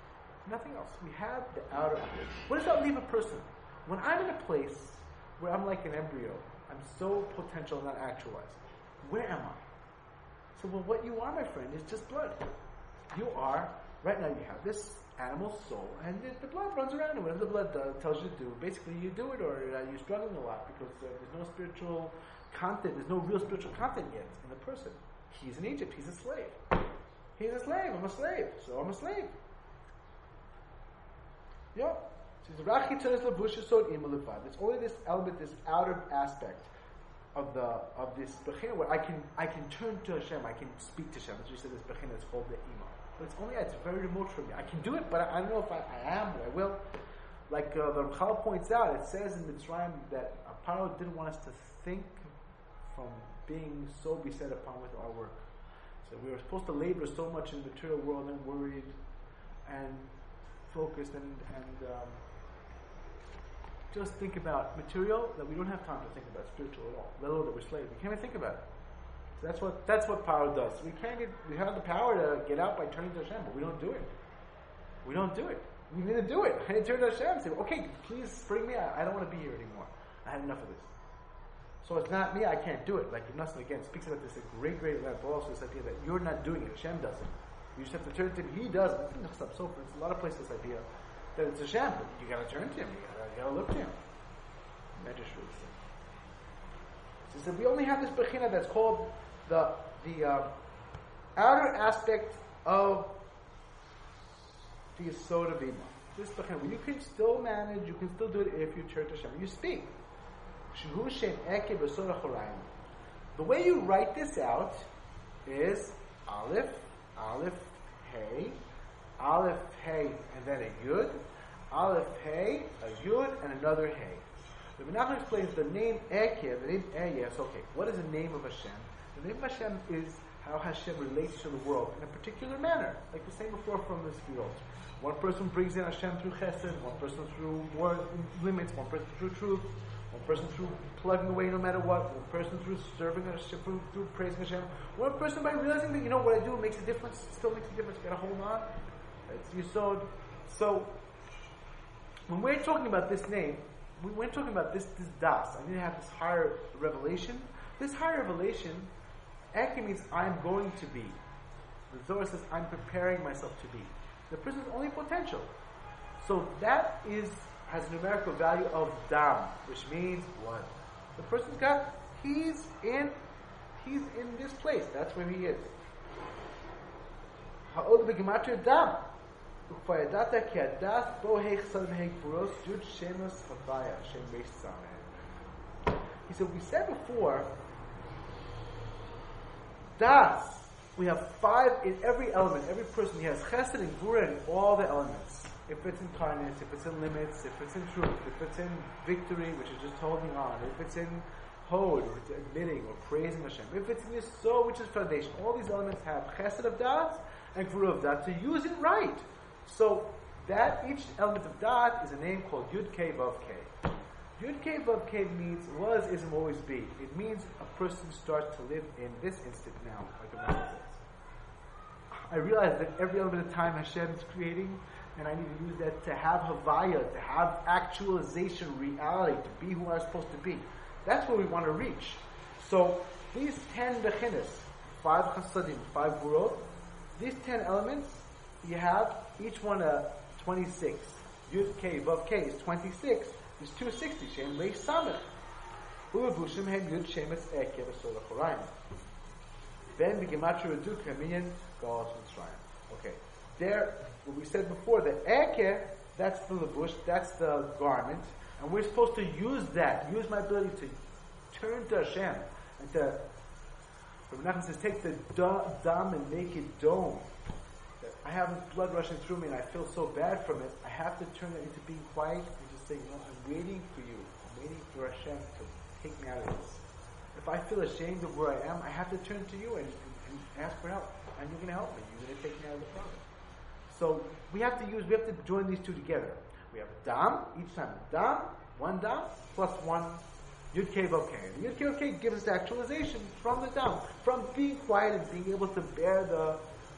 Nothing else. We have the outer aspect. What does that leave a person? When I'm in a place where I'm like an embryo, I'm so potential, not actualized. Where am I? So, well, what you are, my friend, is just blood. You are, right now you have this animal soul, and the blood runs around, and whatever the blood tells you to do, basically you do it, or you're struggling a lot because there's no spiritual content, there's no real spiritual content yet in the person. He's in Egypt, he's a slave. He's a slave, I'm a slave, so I'm a slave. Yeah. It's only this element, this outer aspect of this bechina where I can turn to Hashem, I can speak to Hashem. As you said, this bechina is called the ima. But it's very remote from me. I can do it, but I don't know if I am or I will. Like the Ramchal points out, it says in Mitzrayim that Paro didn't want us to think from being so beset upon with our work. So we were supposed to labor so much in the material world and worried and focused and just think about material that we don't have time to think about spiritual at all. Let alone that we're slaves. We can't even think about it. So that's what power does. We have the power to get out by turning to Hashem, but we don't do it. We don't do it. We need to do it. I need to turn to Hashem and say, okay, please bring me out. I don't want to be here anymore. I had enough of this. So it's not me, I can't do it. Like Ibn again speaks about this great event, but also this idea that you're not doing it. Hashem does it. You just have to turn to him. He does it. It's a lot of places this idea that it's Hashem, but you got to turn to him. You got to look to him. Medrash really says. So he said, we only have this bechina that's called the outer aspect of the Yesod of Ima. This bechina, you can still manage, you can still do it if you turn to Hashem. You speak. The way you write this out is Aleph, Hey, Aleph, Hey, and then a Yud, Aleph, Hey, a Yud, and another Hey. The Menachem explains the name Ekev, the name Yes, okay, what is the name of Hashem? The name of Hashem is how Hashem relates to the world in a particular manner, like the same before from this field. One person brings in Hashem through chesed, one person through more limits, one person through truth, one person through plugging away no matter what, one person through serving Hashem, through praising Hashem, one person by realizing that, what I do makes a difference, still makes a difference, you gotta hold on. It's Yesod. So, when we're talking about this name, we're talking about this das. I need to have this higher revelation. This higher revelation actually means I'm going to be. The Zohar says I'm preparing myself to be. The person's only potential. So that has a numerical value of dam, which means blood. The person's he's in this place. That's where he is. Ha'od b'gematria dam. Ukvayadata ki adas bo heich sadim heich buros jud shemus chavaya shem reish sameh. He said, we said before, das, we have 5 in every element, every person. He has chesed and gvura in all the elements. If it's in kindness, if it's in limits, if it's in truth, if it's in victory, which is just holding on, if it's in hod, if it's admitting or praising Hashem, if it's in yesod, which is foundation. All these elements have chesed of das and gvura of das to use it right. So that each element of dat is a name called Yud Kei Vav Kei. Yud Kei Vav Kei means was, is, and will always be. It means a person starts to live in this instant now, like the Bible says. I realize that every element of time Hashem is creating, and I need to use that to have Havaya, to have actualization, reality, to be who I'm supposed to be. That's where we want to reach. So these 10 bechinas, 5 chasadim, 5 gurot, these 10 elements, you have each one a 26. Yud Kei Vav Kei is 26. There's 260. Shem Reish Samech. Ulevushim Hem Yud Shemes Ekev Asol Chorayim. Then the Gematria Redu Kaminyan Galas Mitzrayim. Okay. There, what we said before, the Ekev, that's the levush, that's the garment, and we're supposed to use my ability to turn to Hashem, and to, Rabbi Nachman says, take the dam and make it dome. I have blood rushing through me and I feel so bad from it. I have to turn it into being quiet and just say, I'm waiting for you. I'm waiting for Hashem to take me out of this. If I feel ashamed of where I am, I have to turn to you and ask for help. And you're going to help me. You're going to take me out of the problem. So we have to join these two together. We have dam, each time dam, one dam, plus one Yud Kei Vav Kei. The Yud Kei Vav Kei gives us actualization from the dam, from being quiet and being able to bear the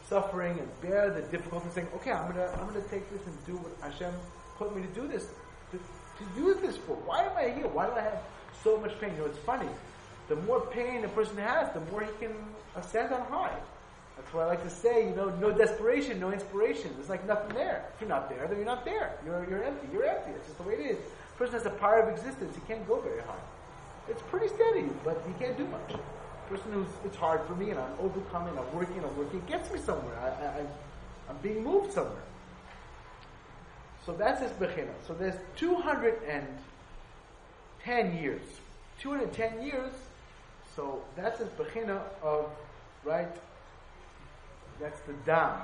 suffering and bear the difficulty, saying, okay, I'm gonna take this and do what Hashem put me to do this, to use this for. Why am I here? Why do I have so much pain? You know, it's funny. The more pain a person has, the more he can ascend on high. That's why I like to say, you know, no desperation, no inspiration. There's like nothing there. If you're not there, then you're not there. You're empty. You're empty. It's just the way it is. A person has a power of existence. He can't go very high. It's pretty steady, but he can't do much. A person it's hard for me, and I'm overcoming, I'm working. It gets me somewhere. I'm being moved somewhere. So that's his bechina. So there's 210 years. 210 years, so that's his bechina of, right? That's the dam.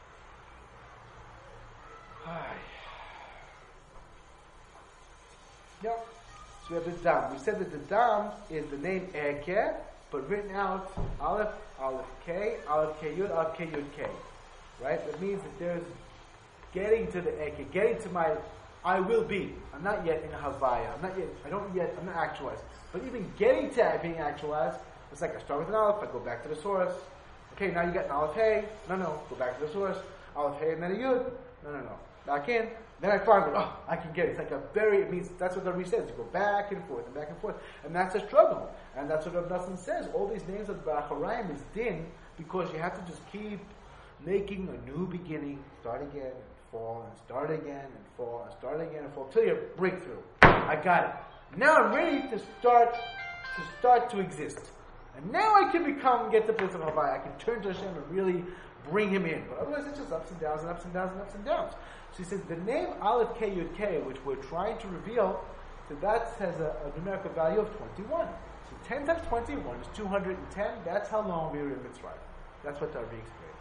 Yep. So we have the dam. We said that the dam is the name Eke, but written out Aleph, Aleph K, Aleph K Yud, Aleph K Yud K. Right? That means that there's getting to the Eke, getting to my I will be. I'm not yet in a Havaya. I'm not actualized. But even getting to being actualized, it's like I start with an Aleph, I go back to the source. Okay, now you got an Aleph Hey. No, go back to the source. Aleph Hey and then a Yud. No. Back in. Then I finally, I can get it. It's like it means, that's what the Rebbe says. You go back and forth and back and forth. And that's a struggle. And that's what Rav Nassim says. All these names of B'Acharayim is din, because you have to just keep making a new beginning, start again and fall, and start again and fall, and start again and fall, till you break through. I got it. Now I'm ready to start to exist. And now I can get the place of Havaya. I can turn to Hashem and really bring Him in. But otherwise it's just ups and downs and ups and downs and ups and downs. So he says the name Aleph K Yud K, which we're trying to reveal, so that has a numerical value of 21. So 10 times 21 is 210. That's how long we were in Mitzrayim. That's what Darby explains.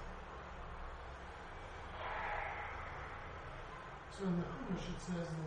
So in the Chumash it says that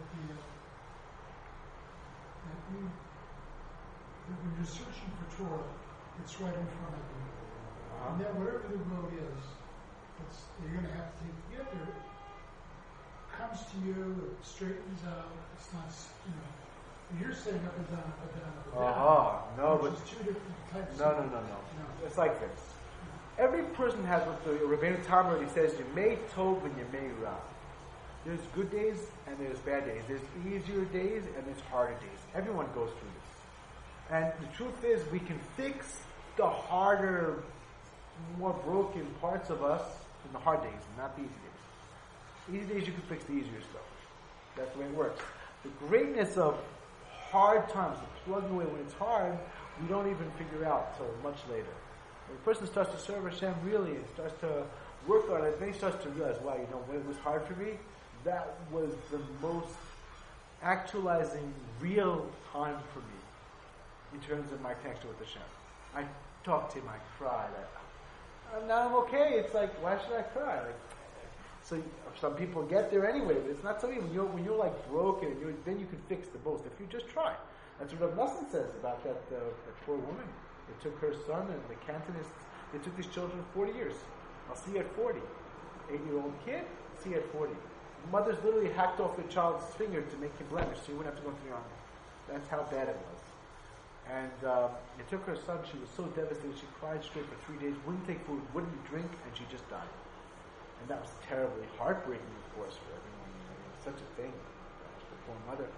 when you're searching for Torah, it's right in front of you. And then wherever the road is, you're going to have to get there. It comes to you, it straightens out. It's not, you're saying up and down, up and down, up and down. No, but it's two different types. No. It's like this. Every person has what the Rabbeinu Tam already says: you may tov and you may ra. There's good days and there's bad days. There's easier days and there's harder days. Everyone goes through this. And the truth is, we can fix the harder, more broken parts of us in the hard days, not the easy days. Easy days, you can fix the easier stuff. That's the way it works. The greatness of hard times, the plugging away when it's hard, we don't even figure out till much later. When a person starts to serve Hashem really and starts to work on it, then he starts to realize, wow, when it was hard for me, that was the most actualizing real time for me in terms of my connection with Hashem. I talk to Him, I cry. Now I'm okay. It's like, why should I cry? So some people get there anyway, but it's not something when you're like broken, and then you can fix the most if you just try. That's what Rav Nassim says about that poor woman. They took her son and the Cantonists. They took these children 40 years. I'll see you at 40. 8-year-old kid, see you at 40. The mothers literally hacked off the child's finger to make him blemish, so he wouldn't have to go into the army. That's how bad it was. And they took her son. She was so devastated. She cried straight for 3 days, wouldn't take food, wouldn't drink, and she just died. And that was terribly heartbreaking, of course, for everyone. Such a thing. The poor mother.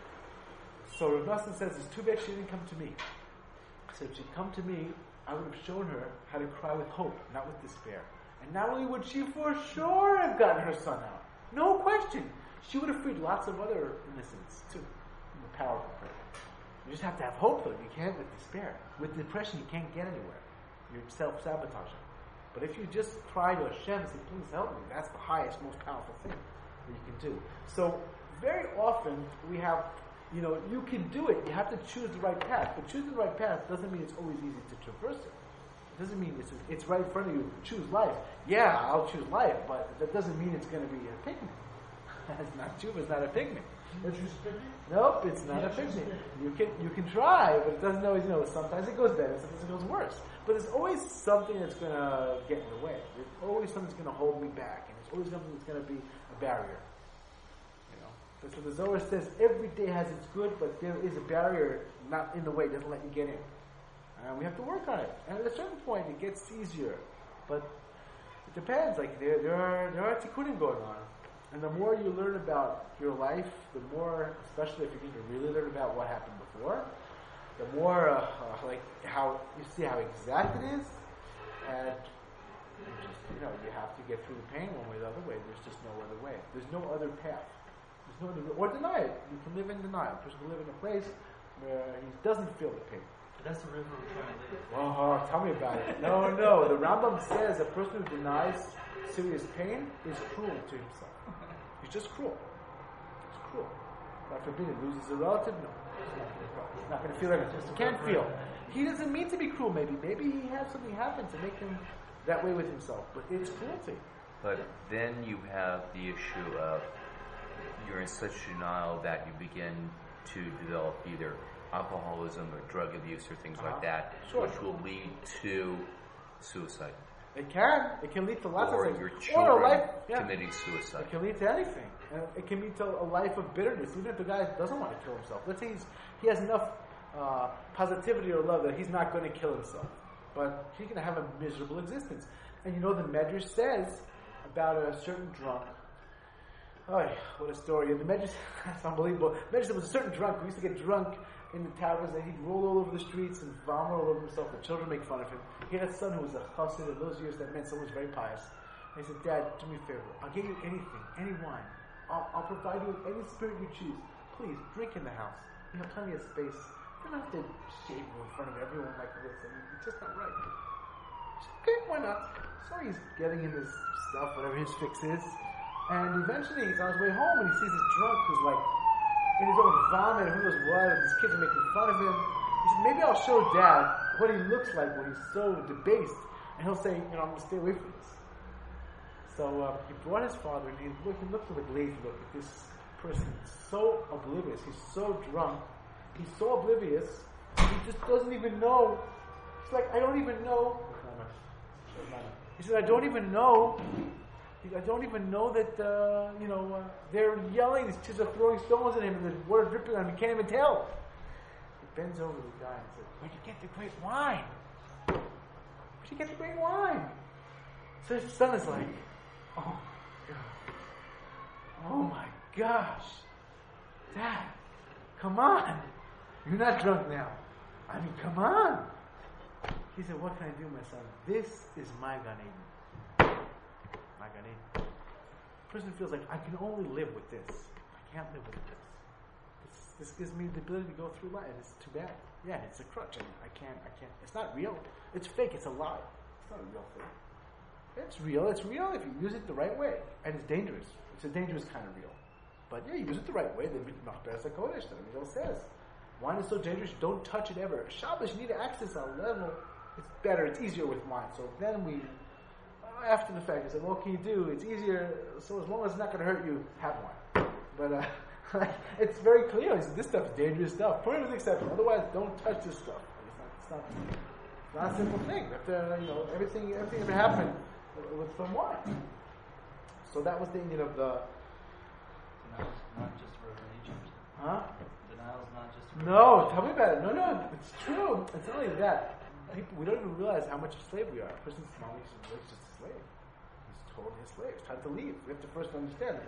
So Rav Nassim says, it's too bad she didn't come to me. So if she'd come to me, I would have shown her how to cry with hope, not with despair. And not only would she for sure have gotten her son out, no question, she would have freed lots of other innocents too, from the power of prayer. You just have to have hope, though. You can't with despair. With depression, you can't get anywhere. You're self-sabotaging. But if you just cry to Hashem and say, please help me, that's the highest, most powerful thing that you can do. So very often we have, you can do it. You have to choose the right path. But choosing the right path doesn't mean it's always easy to traverse it. It doesn't mean it's right in front of you. Choose life. Yeah, I'll choose life, but that doesn't mean it's going to be a picnic. It's not true. It's not a picnic. Nope, it's not a picnic. You can try, but it doesn't always. Sometimes it goes better, sometimes it goes worse. But there's always something that's going to get in the way. There's always something that's going to hold me back, and there's always something that's going to be a barrier. That's what the Zohar says. Every day has its good, but there is a barrier not in the way. It doesn't let you get in. And we have to work on it. And at a certain point, it gets easier, but it depends. Like there are tikkunim going on, and the more you learn about your life, the more, especially if you need to really learn about what happened before, the more like how you see how exact it is, and you have to get through the pain one way or the other way. There's just no other way. There's no other path. There's no other way. Or deny it. You can live in denial. A person can live in a place where he doesn't feel the pain. But that's the river we're trying to live. Oh, tell me about it. No. The Rambam says a person who denies serious pain is cruel to himself. He's just cruel. He's cruel. God forbid he loses a relative. No. He's not going to feel anything. He can't feel. He doesn't mean to be cruel, maybe. Maybe he had something happen to make him that way with himself. But it's cruelty. But then you have the issue of you're in such denial that you begin to develop either alcoholism or drug abuse or things like that, Sure. which will lead to suicide. It can. It can lead to lots Or of things. your Or a children life, committing suicide. It can lead to anything. And it can lead to a life of bitterness, even if the guy doesn't want to kill himself. Let's say he has enough positivity or love that he's not going to kill himself. But he's going to have a miserable existence. And the Medrash says about a certain drunk. Oh, what a story. And the Medrash, that's unbelievable. Medrash, there was a certain drunk who used to get drunk in the taverns, and he'd roll all over the streets and vomit all over himself. The children make fun of him. He had a son who was a chassid. In those years, that meant someone was very pious. And he said, Dad, do me a favor. I'll give you anything, any wine. I'll provide you with any spirit you choose. Please, drink in the house. You have plenty of space. You don't have to shave in front of everyone like this. I mean, it's just not right. Okay, why not? So he's getting in his stuff, whatever his fix is. And eventually he's on his way home and he sees this drunk who's like in his own vomit, who knows what, and these kids are making fun of him. He said, maybe I'll show Dad what he looks like when he's so debased. And he'll say, I'm going to stay away from this. So he brought his father and he looked with a glazed look at this person. So oblivious. He's so drunk. He's so oblivious. He just doesn't even know. He's like, I don't even know. He said, I don't even know that, they're yelling. These kids are throwing stones at him and there's water dripping on him. He can't even tell. He bends over to the guy and says, where'd you get the great wine? Where'd you get the great wine? So his son is like, oh, God. Oh, my gosh. Dad, come on. You're not drunk now. I mean, come on. He said, what can I do, my son? This is my Gan Eden. My Gan Eden. The person feels like, I can only live with this. I can't live with this. This gives me the ability to go through life. It's too bad. Yeah, it's a crutch. I can't. It's not real. It's fake. It's a lie. It's not a real thing. It's real. It's real if you use it the right way. And it's dangerous. It's a dangerous kind of real. But yeah, you use it the right way. The Machberes HaKodesh, the Miguel says. Wine is so dangerous, don't touch it ever. Shabbos, you need to access a level. It's better, it's easier with wine. So then we, after the fact, I said, what can you do? It's easier, so as long as it's not going to hurt you, have wine. But it's very clear. He said, this stuff is dangerous stuff. Put it as an exception. Otherwise, don't touch this stuff. It's not a simple thing. Everything ever happened with some wine. So that was the ending of the... Denial's not just a river in Egypt. Huh? Denial's not just a river. No, tell me about it. No, it's true. It's not only that. We don't even realize how much of a slave we are. A person's mommy is just a slave. He's totally a slave. He's trying to leave. We have to first understand that,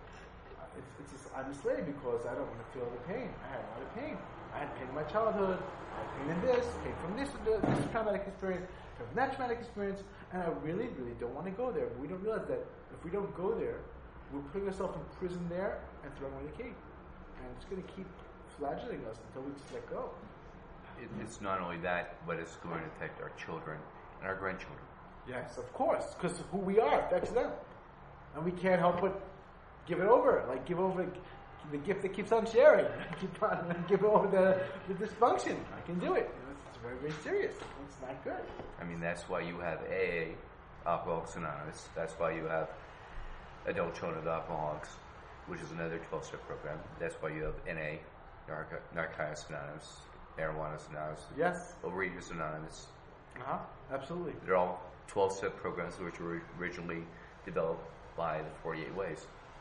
I'm a slave because I don't want to feel the pain. I had a lot of pain. I had pain in my childhood. I had pain in this, pain from this traumatic experience, from that traumatic experience, and I really, really don't want to go there. But we don't realize that if we don't go there, we're putting ourselves in prison there and throwing away the key. And it's going to keep flagellating us until we just let go. It's not only that, but it's going to affect our children and our grandchildren. Yes, of course, because who we are affects them. And we can't help but give it over. Like, give over the gift that keeps on sharing. Give over the dysfunction. I can do it. It's very, very serious. It's not good. I mean, that's why you have AA, Alcoholics Anonymous. That's why you have Adult Children of Alcoholics, which is another 12-step program. That's why you have NA, Narcotics Anonymous, Marijuana Anonymous, Yes. Overeaters Anonymous. Absolutely. They're all 12-step programs which were originally developed by the 48 Ways.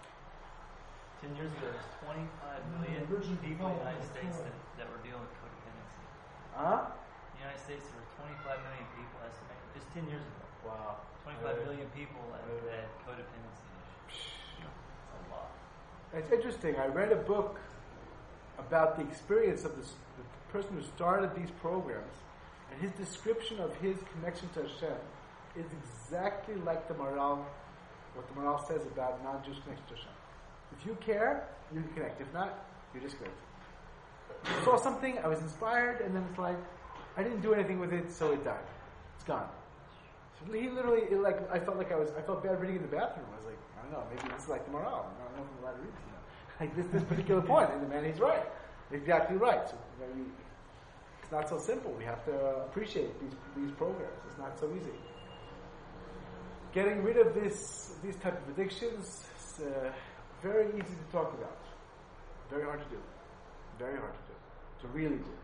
10 years ago, there's 25 million people in the United States that were dealing with codependency. the United States, there were 25 million people estimated just 10 years ago. Wow. 25 million people that had codependency issues. That's a lot. It's interesting. I read a book about the experience of the person who started these programs, and his description of his connection to Hashem is exactly like the Maral, what the Maral says about non-Jewish connection to Hashem. If you care, you can connect. If not, you're disconnected. I saw something, I was inspired, and then it's like, I didn't do anything with it, so it died. It's gone. So he literally, I felt bad reading in the bathroom. I was like, I don't know, maybe this is like the Maral. I don't know if I'm allowed to read this. Like this particular point, and the man, he's right. Exactly right. So, it's not so simple. We have to appreciate these programs. It's not so easy. Getting rid of these type of addictions is very easy to talk about. Very hard to do. Very hard to do. To really do.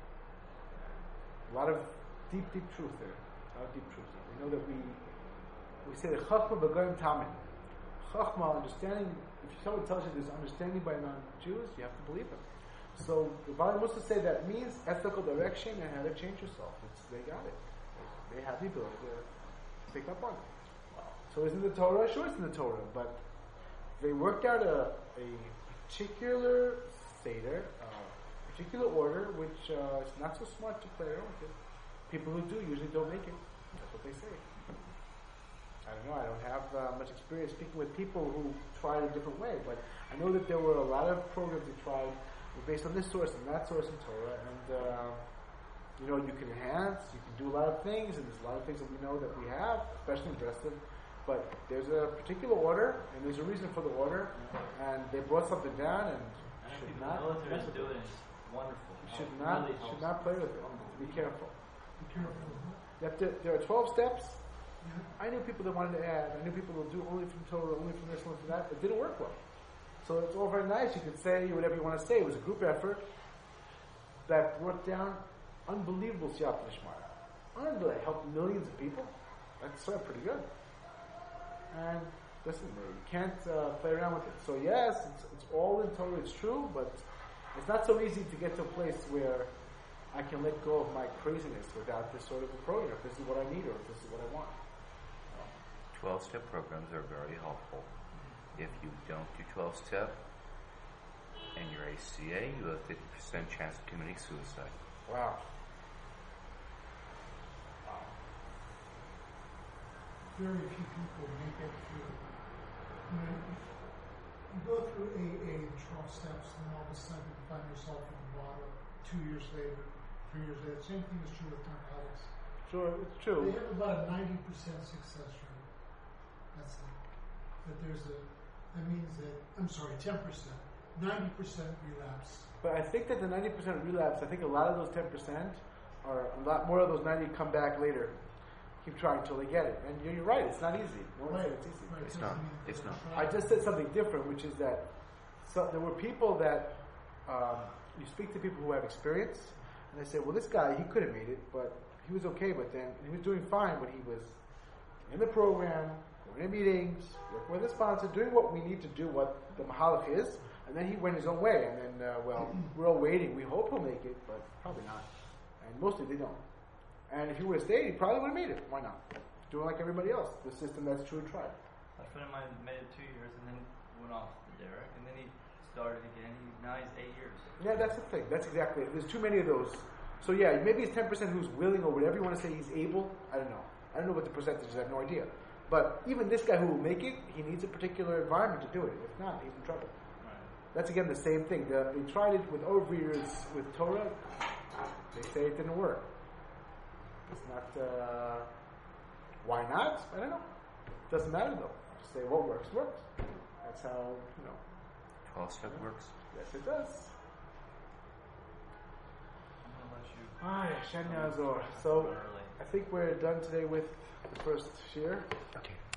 A lot of deep truth there. A lot of deep truth there. We know that we say that Chachma b'goyim tamin. Chachma, understanding, if someone tells you there's understanding by non-Jews, you have to believe them. So the Bali wants to say that means ethical direction and how to change yourself. They got it. They have the ability to pick up on it. So isn't the Torah? Sure, it's in the Torah, but they worked out a particular seder, particular order, which is not so smart to play around with it. People who do usually don't make it. That's what they say. I don't know. I don't have much experience speaking with people who tried a different way, but I know that there were a lot of programs that tried based on this source and that source in Torah, and you can enhance, you can do a lot of things, and there's a lot of things that we know that we have, especially in Dresden. But there's a particular order, and there's a reason for the order, and they brought something down, and should not. The military is doing it. It's wonderful. Should not play with it. Be careful. Be careful. There are 12 steps. I knew people that wanted to add. I knew people who do only from Torah, only from this, only from that. It didn't work well. So it's all very nice. You could say whatever you want to say. It was a group effort that brought down unbelievable siyata d'shmaya. Unbelievable. It helped millions of people. That's pretty good. And listen, you can't play around with it. So yes, it's all in Torah. It's true, but it's not so easy to get to a place where I can let go of my craziness without this sort of a program. If this is what I need, or if this is what I want. 12-step programs are very helpful. If you don't do 12-step and you're ACA, you have 50% chance of committing suicide. Wow. Very few people make it through. You go through AA and 12 steps, and all of a sudden you find yourself in the water 2 years later, 3 years later. Same thing is true with narcotics. Sure, it's true. They have about a 90% success rate. That's it. But that means that, 10%. 90% relapse. But I think that the 90% relapse, I think a lot of those 10% are a lot more of those 90 come back later. Keep trying until they get it. And you're right, it's not easy. No one said it's easy. Right. It's not. I just said something different, which is that there were people that you speak to people who have experience, and they say, well, this guy, he could have made it, but he was okay, but then he was doing fine when he was in the program, going to meetings, working with a sponsor, doing what we need to do, what the mahalach is, and then he went his own way, and then, we're all waiting. We hope he'll make it, but probably not. And mostly they don't. And if he would have stayed, he probably would have made it. Why not? Doing like everybody else. The system that's true and tried. A friend of mine made it 2 years and then went off the derrick, and then he started again. Now he's 8 years. Yeah, that's the thing. That's exactly it. There's too many of those. So yeah, maybe it's 10% who's willing or whatever you want to say he's able. I don't know. I don't know what the percentage is. I have no idea. But even this guy who will make it, he needs a particular environment to do it. If not, he's in trouble. Right. That's again the same thing. They tried it with over years with Torah. They say it didn't work. It's not. Why not? I don't know. Doesn't matter though. Just say what works. That's how 12-step works. Yes, it does. I'm going to let you. Shem Yazor. So I think we're done today with the first shir. Okay.